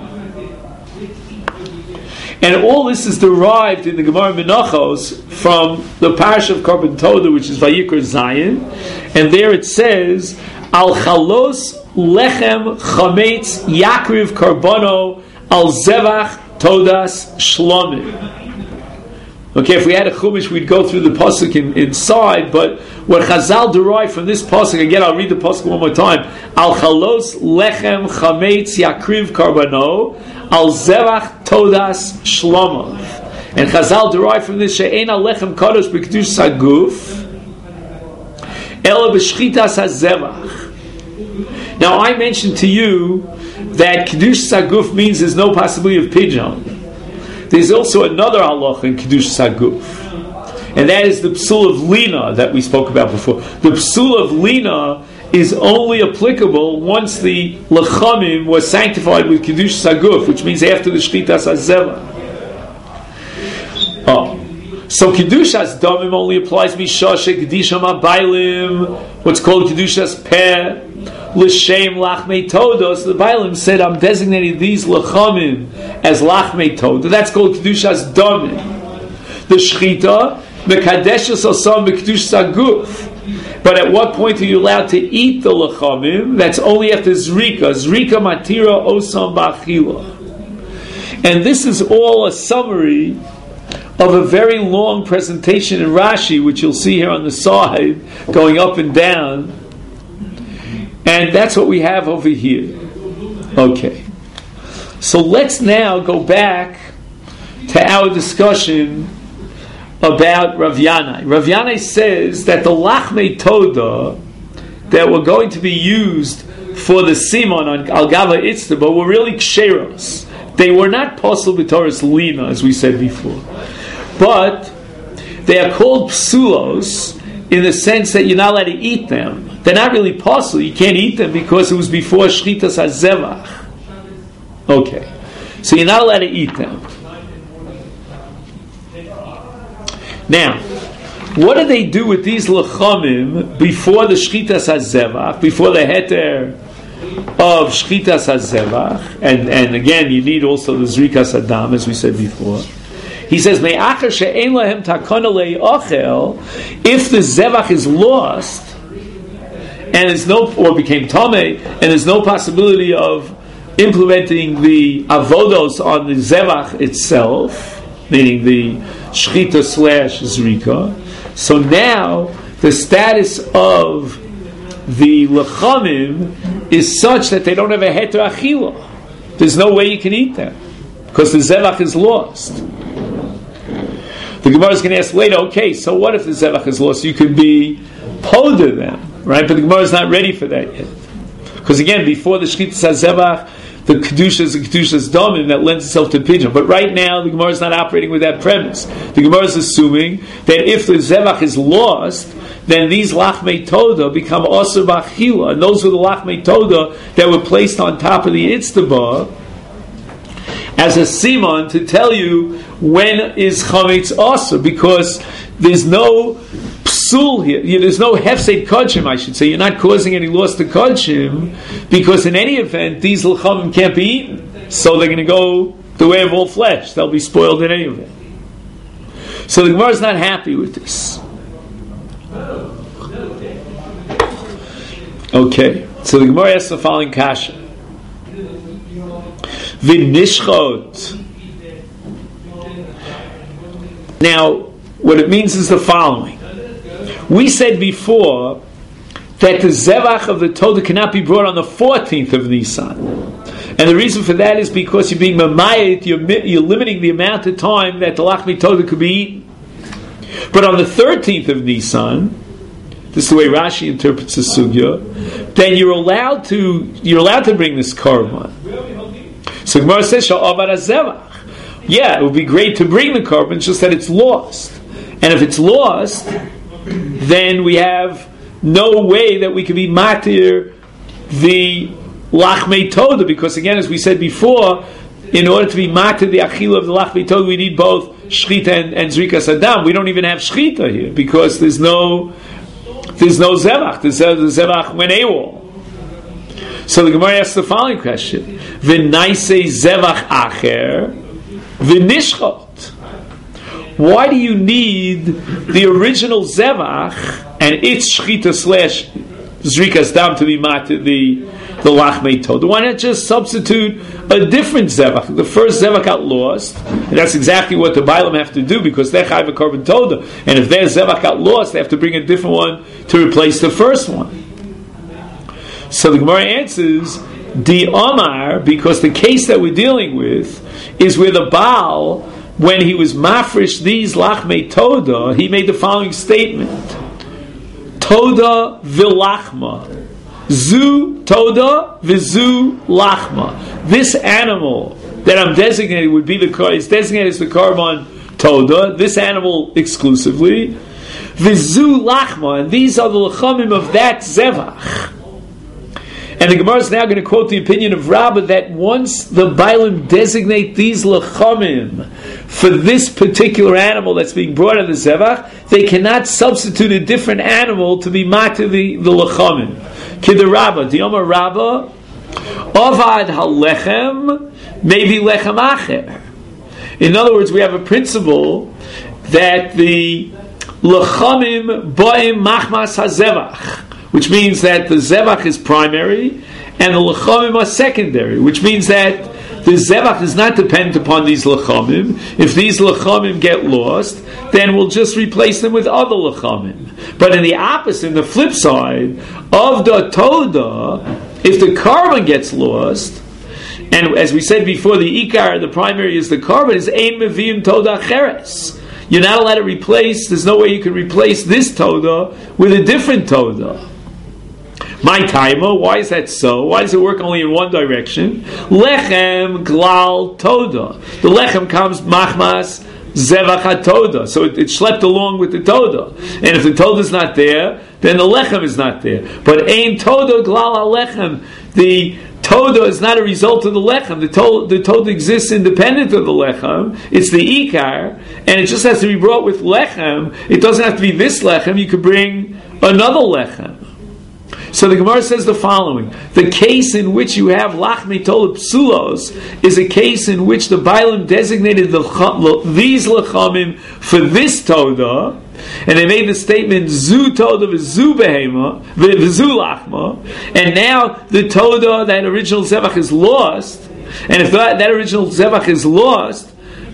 S1: And all this is derived in the Gemara Menachos from the parish of Korban Toda, which is Vayikra Zayin, and there it says, Al chalos lechem chametz yakriv karbono al zevach todas shlomim. Okay, if we had a chumash, we'd go through the pasuk inside, but what Chazal derived from this pasuk, again, I'll read the pasuk one more time. Al chalos lechem chametz yakriv karbono al zevach todas shlomo. And Chazal derived from this she'ein alechem kadosh b'kedushas haguf ela b'shchitas hazevach. Now I mentioned to you that kedushas haguf means there's no possibility of pidyon. There's also another halacha in kedushas haguf, and that is the psul of lina that we spoke about before. The psul of lina is only applicable once the lechamim was sanctified with kedushas haguf, which means after the shchitas hazevach. So kedushas damim only applies mishashe kedisham abaylim, what's called kedushas peh l'shem lachmei toda. So the Bailim said, I'm designating these lechamim as lachmei toda. That's called kedushas damim. The shchita mekadeshes osam b'kedushas haguf. But at what point are you allowed to eat the lechamim? That's only after zrika. Zrika matira osam b'achila. And this is all a summary of a very long presentation in Rashi, which you'll see here on the side, going up and down. And that's what we have over here. Okay. So let's now go back to our discussion about Rav Yanai. Rav Yanai says that the Lachmei Toda that were going to be used for the Simon on Al Gava Itztaba were really ksheros. They were not possible b'toras lina, as we said before. But they are called psulos in the sense that you're not allowed to eat them. They're not really possible. You can't eat them because it was before shchitas hazevach. Okay. So you're not allowed to eat them. Now, what do they do with these lechamim before the shchitas hazevach, before the heter of shchitas hazevach? And again, you need also the zrikas hadam, as we said before. He says, "Me'achar she'ein lahem takana le'ochel." If the zevach is lost, and there's no, or became tamei, and there's no possibility of implementing the avodos on the zevach itself, meaning the shchita / zrika. So now the status of the lechamim is such that they don't have a heter achila. There's no way you can eat them because the zevach is lost. The Gemara is going to ask later, okay, so what if the zevach is lost? You could be poda them, right? But the Gemara is not ready for that yet. Because again, before the shchitas hazevach, the Kedushas Domim that lends itself to pigeon. But right now, the Gemara is not operating with that premise. The Gemara is assuming that if the Zevach is lost, then these Lachmei Toda become Osir B'Achila, and those were the Lachmei Toda that were placed on top of the Itztaba as a simon to tell you when is Chametz Osir, because there's no psul here, there's no hefsed kodshim, I should say. You're not causing any loss to kodshim, because in any event, these lechamim can't be eaten. So they're going to go the way of all flesh. They'll be spoiled in any event. So the Gemara is not happy with this. Okay, so the Gemara asks the following kasha. V'nishchot. Now, what it means is the following. We said before that the Zevach of the Toda cannot be brought on the 14th of Nisan. And the reason for that is because you're being mamayit, you're limiting the amount of time that the Lachmi Toda could be eaten. But on the 13th of Nisan, this is the way Rashi interprets the sugya, then you're allowed to bring this korban. So Gemara says, Sha'avad HaZevach. Yeah, it would be great to bring the korban, just that it's lost. And if it's lost, then we have no way that we can be matir the Lachmei Toda, because again, as we said before, in order to be matir the achila of the Lachmei Toda, we need both shchita and zrikas adam. We don't even have shchita here, because there's no zevach. The zevach went AWOL. So the Gemara asks the following question: V'naisei zevach acher v'nishchot. Why do you need the original zevach and its shchita / zrikas dam to be matir the lachmei toda? Why not just substitute a different zevach? The first zevach got lost, and that's exactly what the Bailam have to do, because they're chayv a korban toda, and if their zevach got lost, they have to bring a different one to replace the first one. So the Gemara answers, Di Omar, because the case that we're dealing with is where the Baal, when he was mafresh these lachmei toda, he made the following statement: Toda v'lachma, zu toda v'zu lachma. This animal that I'm designating would be is designated as the korban toda. This animal exclusively, v'zu lachma, and these are the lachamim of that zevach. And the Gemara is now going to quote the opinion of Rabbah that once the Bailim designate these lachamim for this particular animal that's being brought out of the zevach, they cannot substitute a different animal to be matir the lachamim. Kid Rabbah, Diyomar Rabbah, Avad halechem, maybe lechem acher. In other words, we have a principle that the lachamim ba'im machmas hazevach, which means that the zevach is primary and the lechamim are secondary, which means that the zevach is not dependent upon these lechamim. If these lechamim get lost, then we'll just replace them with other lechamim. But in the opposite, in the flip side of the toda, if the korban gets lost, and as we said before, the ikar, the primary is the korban, is ein meviim toda cheres. You're not allowed to replace, there's no way you can replace this toda with a different toda. My timer, why is that so? Why does it work only in one direction? Lechem glal toda. The lechem comes machmas zevach hatoda. So it schlepped along with the toda. And if the toda is not there, then the lechem is not there. But ein toda glal halechem. The toda is not a result of the lechem. The toda exists independent of the lechem. It's the ikar, and it just has to be brought with lechem. It doesn't have to be this lechem. You could bring another lechem. So the Gemara says the following: the case in which you have lachmei toda psulos is a case in which the Bailim designated these lechamim for this toda, and they made the statement zu toda v'zu behema v'zu lachma, and now the toda, that original zevach, is lost, and if that original zevach is lost,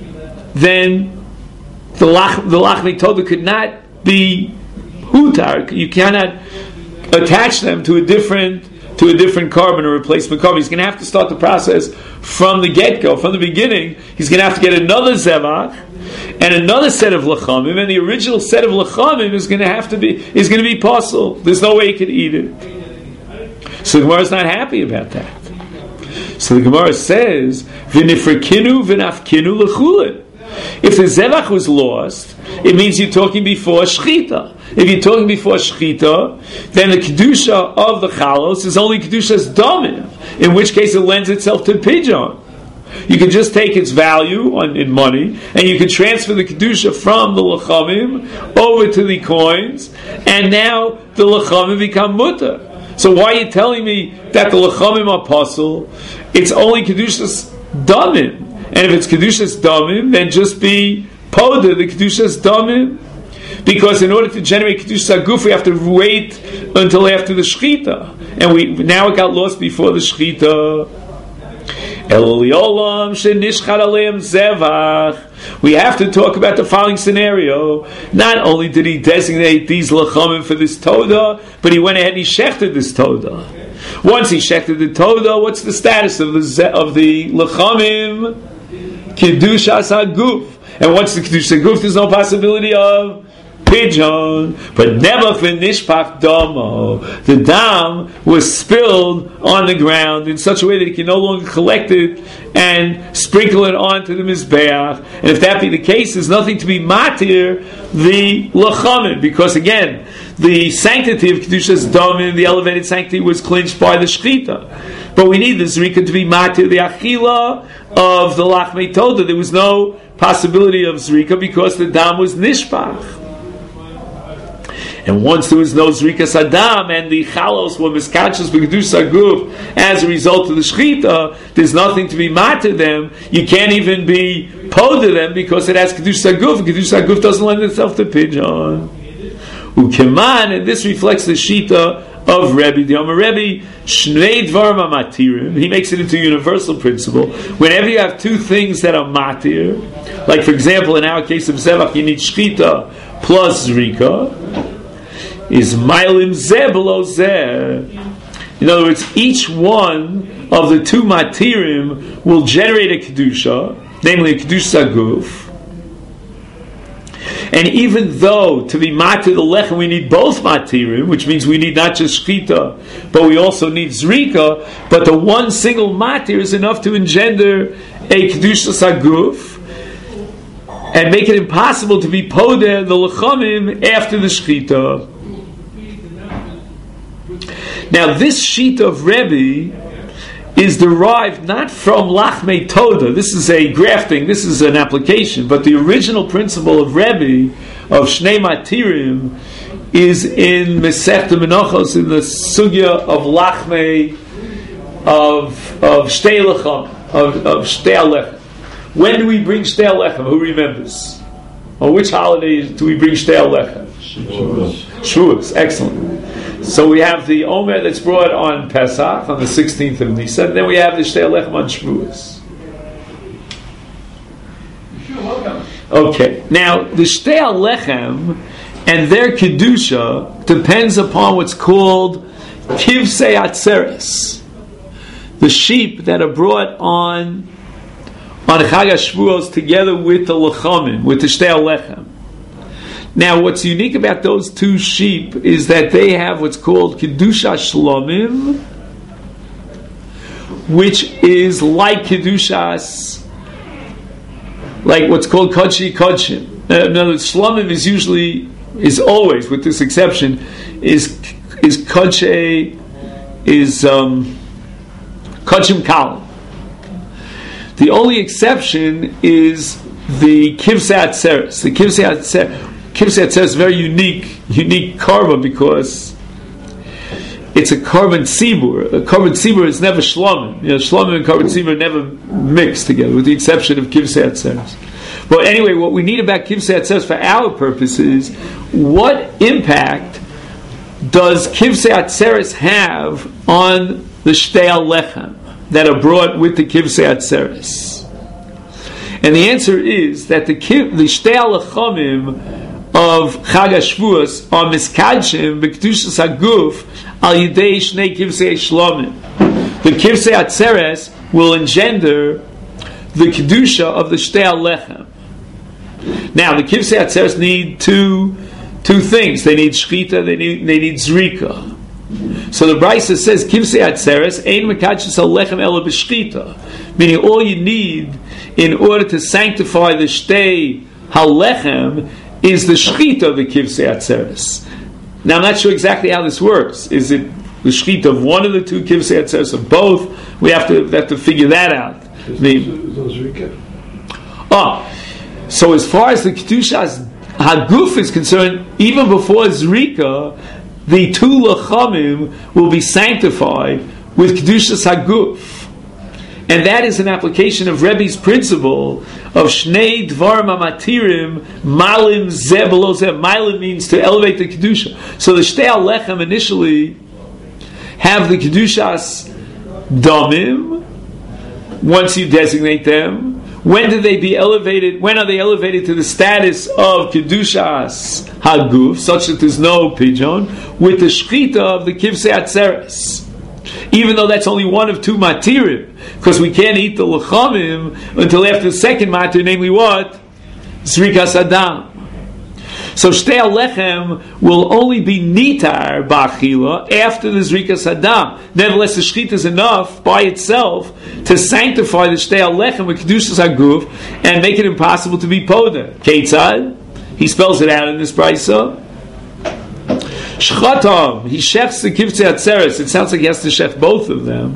S1: then the lachmei toda could not be hutar. You cannot attach them to a different korban or replacement korban. He's going to have to start the process from the get-go, from the beginning. He's going to have to get another zevach and another set of lachamim, and the original set of lachamim is going to be possible. There's no way he could eat it. So the Gemara is not happy about that. So the Gemara says, "V'nifrekinu v'nafkinu l'chulin." If the zevach was lost, it means you're talking before shchita. If you're talking before shchita, then the kedusha of the chalos is only kedusha's damim, in which case it lends itself to pidyon. You can just take its value in money, and you can transfer the kedusha from the lachamim over to the coins, and now the lachamim become mutter. So why are you telling me that the lachamim are pasul? It's only kedusha's damim. And if it's Kedushas Damim, then just be Poda, the Kedushas Damim. Because in order to generate Kedushas Aguf, we have to wait until after the Shechita. And now it got lost before the Shechita. We have to talk about the following scenario. Not only did he designate these Lachamim for this Toda, but he went ahead and he shechted this Toda. Once he shechted the Toda, what's the status of the Lachamim? Kedushas Haguf. And once the Kedushas Haguf, there's no possibility of pidyon. But never for Nishpach Damo. The dam was spilled on the ground in such a way that he can no longer collect it and sprinkle it onto the Mizbeach. And if that be the case, there's nothing to be matir the Lachamim. Because again, the sanctity of Kedushas Damim, the elevated sanctity, was clinched by the Shechita. But we need the Zrika to be matir the Achila of the Lachmei Toda. There was no possibility of Zrika because the dam was Nishpach. And once there was no Zrikas Adam and the Chalos were miskachos b'Kedusha Aguf as a result of the Shechita, there's nothing to be matir them. You can't even be poda them because it has Kedusha Aguf. Kedusha Aguf doesn't lend itself to pidyon. Ukeman, and this reflects the Shita of Rebbe. The Omer Rebbe, Shnei Dvarim Matirim. He makes it into a universal principle. Whenever you have two things that are matir, like for example in our case of Zevach, you need Shechita plus Zrika, is Mailim Zeh below Zeh. In other words, each one of the two Matirim will generate a Kedusha, namely a Kedusha Aguf. And even though to be matir the lechem we need both matirim, which means we need not just shchita, but we also need zrika, but the one single matir is enough to engender a kedushas haguf and make it impossible to be poder the lechamim after the shchita. Now this sheet of Rebbe is derived not from Lachmei Toda. This is a grafting, this is an application, but the original principle of Rebbe, of Shnei Matirim, is in Masechta Menachos, in the Sugya of Lachmei, of Shtei Lechem, of Shtei Alechem. When do we bring Shtei Alechem? Who remembers? On which holiday do we bring Shtei Alechem? Shavuos. Excellent. So we have the Omer that's brought on Pesach, on the 16th of Nisan, and then we have the Shtei Alechem on Shavuos. Okay, now the Shtei Alechem and their Kedusha depends upon what's called Kivsei Atzeres, the sheep that are brought on Chag HaShavuos together with the Lechamim, with the Shtei Alechem. Now, what's unique about those two sheep is that they have what's called Kedusha Shlomim, which is like Kedushas, like what's called Kodshi Kodshim. In other words, Shlomim is always, with this exception, is Kodshei, is Kodshim Kalim. The only exception is the Kivsei Atzeres. The Kivsei Atzeres is a very unique korban because it's a korban tzibur. A korban tzibur is never shlomim. Shlomim and korban tzibur never mix together, with the exception of Kivsei Atzeres. But anyway, what we need about Kivsei Atzeres for our purposes, what impact does Kivsei Atzeres have on the Shtei Alechem that are brought with the Kivsei Atzeres? And the answer is that the Shtei Alechamim of Chag HaShavuos are miskadshim b'kedushas haguf al yidei shnei kivsei shlomim. The Kivsei Atzeres will engender the kedusha of the Shtei Alechem. Now, the Kivsei Atzeres need two things. They need shchita, they need zrika. So the Brisa says, Kivsei Atzeres, Ein Mekadshis Halechem Ela B'Shchita. Meaning all you need in order to sanctify the Shtei Halechem is the Shchita of the Kivsei Atzeres. Now I'm not sure exactly how this works. Is it the Shchita of one of the two Kivsei Atzeres, or both? We have to figure that out. So as far as the Kedushas Haguf is concerned, even before Zrika, the two Lachamim will be sanctified with Kedushas Haguf. And that is an application of Rebbe's principle of Shnei Dvarim Amatirim Malim Zeh Below Zeh. Malim means to elevate the Kedusha. So the Shtei Alechem initially have the Kedushas Damim once you designate them. When do they be elevated? When are they elevated to the status of Kedushas Haguf, such that there's no pigeon, with the Shchita of the Kivsei Atzeres? Even though that's only one of two matirim, because we can't eat the Lachamim until after the second matir, namely what? Zrikas Adam. So Shtei Alechem will only be nitar ba'achila after the Zrikas Adam. Nevertheless, the Shchita is enough by itself to sanctify the Shtei Alechem with Kedushas Haguf and make it impossible to be poda. Keitzad? He spells it out in this brisa. Shchatam, he shechs the Kivtzei Atzeres. It sounds like he has to shech both of them.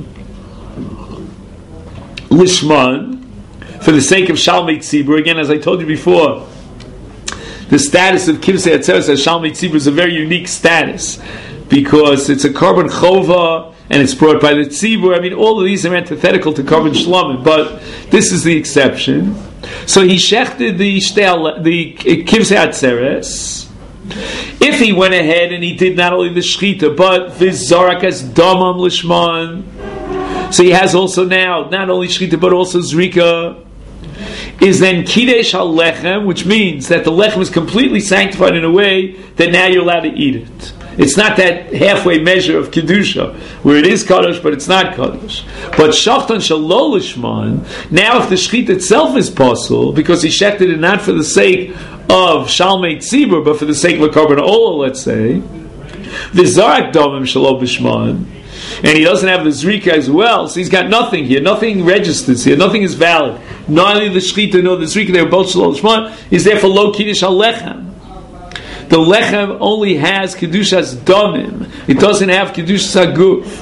S1: Lishman, for the sake of Shalmei Tzibur. Again, as I told you before, the status of Kivtzei Atzeres as Shalmei Tzibur is a very unique status, because it's a Korban Chova and it's brought by the Tzibur. I mean, all of these are antithetical to Korban Shlomim, but this is the exception. So he shechted the Kivtzei Atzeres. If he went ahead and he did not only the Shchita, but Vizarakas Damam Lishman, so he has also now not only Shchita but also Zrika, is then Kidesh HaLechem, which means that the Lechem is completely sanctified in a way that now you're allowed to eat it. It's not that halfway measure of Kedusha, where it is Kadosh, but it's not Kadosh. But Shachtan Shalol Lishman, now if the Shchita itself is possible, because he shechted it not for the sake of Shalmei Tzibur, but for the sake of a Korban Olah, let's say, Vizarak Domim Shalol Bishman, and he doesn't have the Zrika as well, so he's got nothing here, nothing registers here, nothing is valid. Neither the Shchita nor the Zrika, they were both Shalol Bishman, is therefore Lo Kiddush HaLechem. The Lechem only has Kedushas Domim, it doesn't have Kedushas Haguf.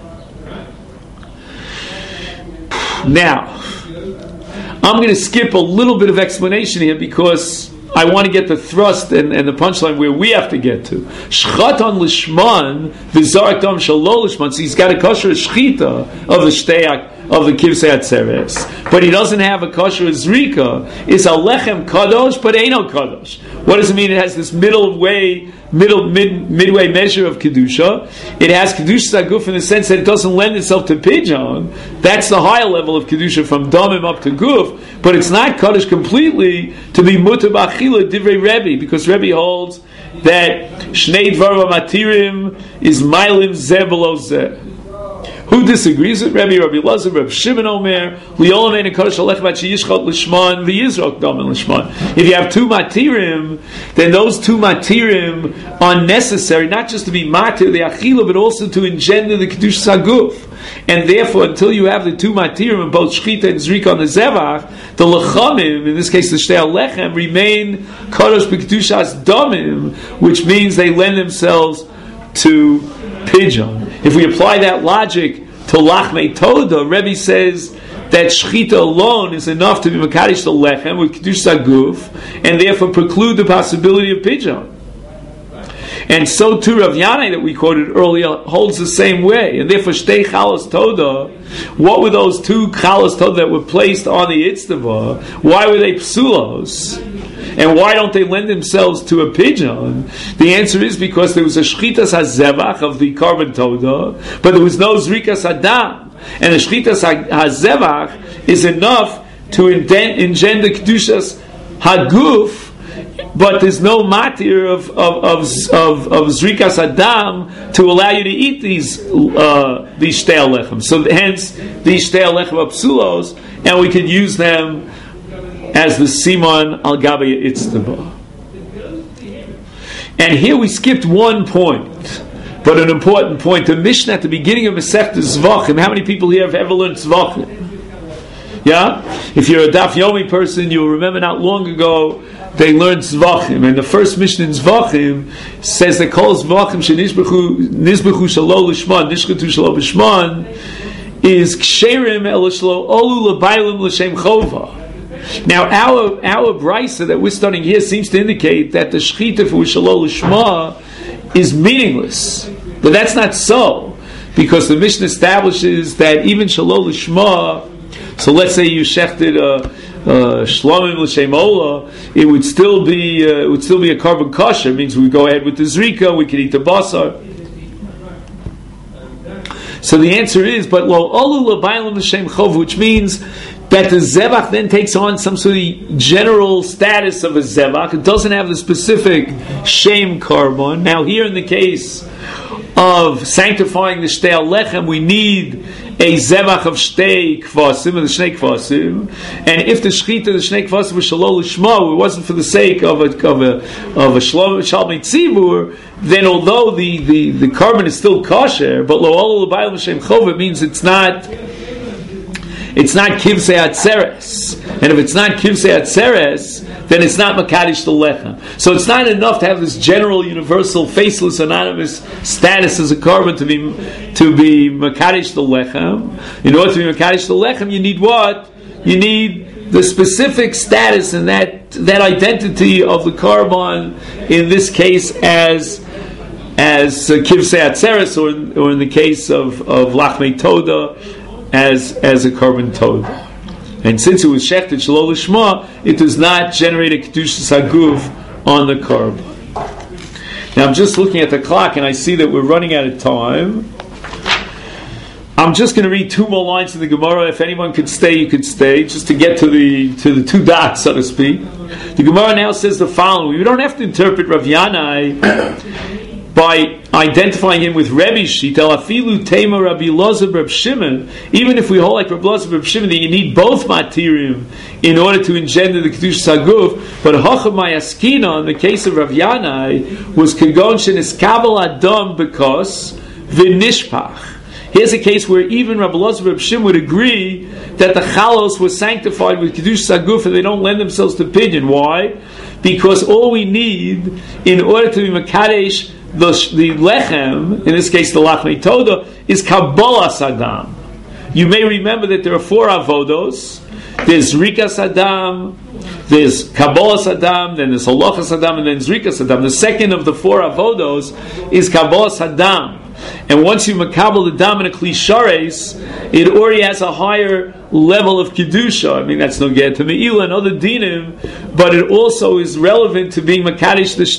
S1: Now, I'm going to skip a little bit of explanation here because I want to get the thrust and the punchline where we have to get to. Shchatan Lishman, V'zarak Dam Shalol Lishman. So he's got a kosher shchita of the shteyak of the Kivsei Atzeres, but he doesn't have a kosher zrika. It's a lechem kadosh, but ain't no kadosh. What does it mean? It has this midway measure of kedusha. It has kedusha zaguf in the sense that it doesn't lend itself to pidyon. That's the higher level of kedusha from damim up to guf, but it's not kadosh completely to be mutar b'achila divrei Rebbe, because Rebbe holds that shnei dvarim matirim is mailim zeh below zeh. Who disagrees with Rabbi Lazar, Rabbi Shimon Omer, Liolamein and Kodesh Alech Bat Sheyishchot Lishman, V'Yizrok Dam Lishman. If you have two matirim, then those two matirim are necessary, not just to be matir, the achila, but also to engender the Kedush Saguf. And therefore, until you have the two matirim, and both Shchita and Zrika on the Zevach, the Lechamim, in this case the Shtei Alechem, remain Kodesh B'Kedushas Damim, which means they lend themselves to pidyon. If we apply that logic to Lachmei Toda, Rebbe says that Shchita alone is enough to be Makadosh the Lechem with Kedush Saguf, and therefore preclude the possibility of pidyon. And so too Rav Yanai that we quoted earlier holds the same way. And therefore Shtei Chalos Toda, what were those two Chalos Toda that were placed on the Itztava? Why were they psulos? And why don't they lend themselves to a pidyon? The answer is because there was a Shchitas HaZevach of the Korban Toda, but there was no Zrikas Adam. And the Shchitas HaZevach is enough to engender Kedushas Haguf, but there's no matir of Zrikas Adam to allow you to eat these Shtei Alechem. So hence, these Shtei Alechem are psulos, and we can use them as the Simon al Gabi Itztaba. And here we skipped one point. But an important point, the Mishnah at the beginning of Masechta Zvachim, how many people here have ever learned Zvachim? Yeah? If you're a Daf Yomi person, you'll remember not long ago they learned Zvachim. And the first Mishnah in Zvachim says they call Zvachim Shenizbechu Shalol Lishman, Nishchatu Shalol Bishman, is Ksherim El Shlo Olu L'Bailim L'Shem Chova. Now our brisa that we're studying here seems to indicate that the Shechita for Shalol Lishma is meaningless. But that's not so, because the Mishnah establishes that even Shalol Lishma, so let's say you shechted Shlomim L'Shem Ola, it would still be a carbon kosher. It means we go ahead with the zrika, we can eat the basar. So the answer is, but Lo Olu L'Bailim L'Shem Chov, which means that the zebach then takes on some sort of general status of a zebach. It doesn't have the specific shem carbon. Now here in the case of sanctifying the shtei lechem, we need a zebach of shtei kvasim, or the shnei kvasim. And if the shechita, the shnei kvasim was shalol lishma, it wasn't for the sake of a shalom tzibur, then although the carbon is still kosher, but lo olu l'bayil m'shem chov, it means it's not kivsei atzeres. And if it's not kivsei atzeres, then it's not makadish the lechem. So it's not enough to have this general, universal, faceless, anonymous status as a carbon to be makadish the lechem. In order to be makadish the lechem, you need what? You need the specific status and that identity of the carbon, in this case as kivsei atzeres, or in the case of lachmei toda, as a carbon toda. And since it was shechted shalol lishma, it does not generate a kedushas haguf on the carbon. Now I'm just looking at the clock and I see that we're running out of time. I'm just going to read two more lines in the Gemara. If anyone could stay, you could stay, just to get to the two dots, so to speak. The Gemara now says the following: we don't have to interpret Rav Yanai by identifying him with Rebbe Shita, afilu tema Rabbi Elazar Reb Shimon. Even if we hold like Rabbi Elazar Reb Shimon that you need both matirim in order to engender the kedushas haguf, but hacham mayaskina in the case of Rav Yanai was kagon sheniskabel adam because v'nishpach. Here's a case where even Rabbi Elazar Reb Shimon would agree that the chalos was sanctified with kedushas haguf and they don't lend themselves to pidyon. Why? Because all we need in order to be makadesh the lechem, in this case the lachmei toda, is kabbalas adam. You may remember that there are four avodos. There's zrikas adam, there's kabbalas adam, then there's halachas adam, and then zrikas adam. The second of the four avodos is kabbalas adam. And once you makabel the dam in a kli shares, it already has a higher level of kedusha. I mean, that's no get to meila and other dinim, but it also is relevant to being makadosh the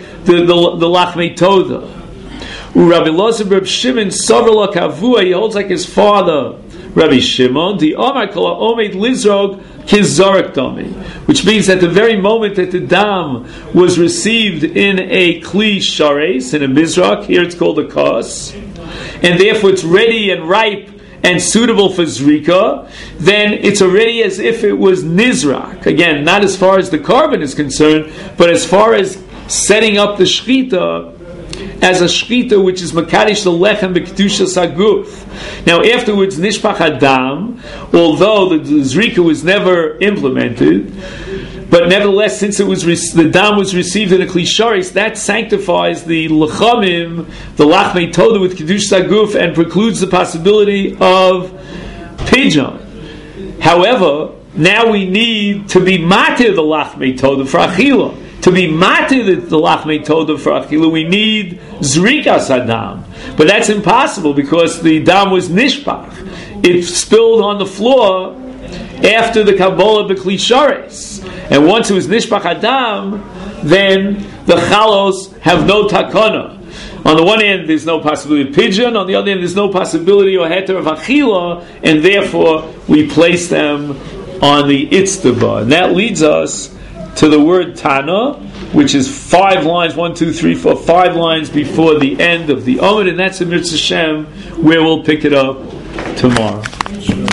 S1: lachmei toda. Rabbi Elazar Reb Shimon savar kavua, he holds like his father Rabbi Shimon. The Omar kol omed lizrog kizarak dami, which means at the very moment that the dam was received in a kli shares, in a mizrak, here it's called a kas, and therefore it's ready and ripe and suitable for zrika, then it's already as if it was nizrak. Again, not as far as the carbon is concerned, but as far as setting up the shchita as a shchita which is makadosh the lechem b'kedushas haguf. Now afterwards, nishpach adam, although the zrika was never implemented, but nevertheless, since it was the dam was received in a kli shares, that sanctifies the lechamim, the lachmei toda with kedushas haguf, and precludes the possibility of pidyon. However, now we need to be matir the lachmei toda for achila. To be matir the lachmei toda for achila, we need zrikas adam, but that's impossible because the dam was nishpach. It spilled on the floor after the kabbalah b'kli shares, and once it was nishpach adam, then the chalos have no takana. On the one hand, there's no possibility of pidyon. On the other hand, there's no possibility or heter of achila, and therefore we place them on the itztava, and that leads us to the word Tana, which is 5 lines, 1, 2, 3, 4, 5 lines before the end of the Omid, and that's in Mitzvah Shem, where we'll pick it up tomorrow.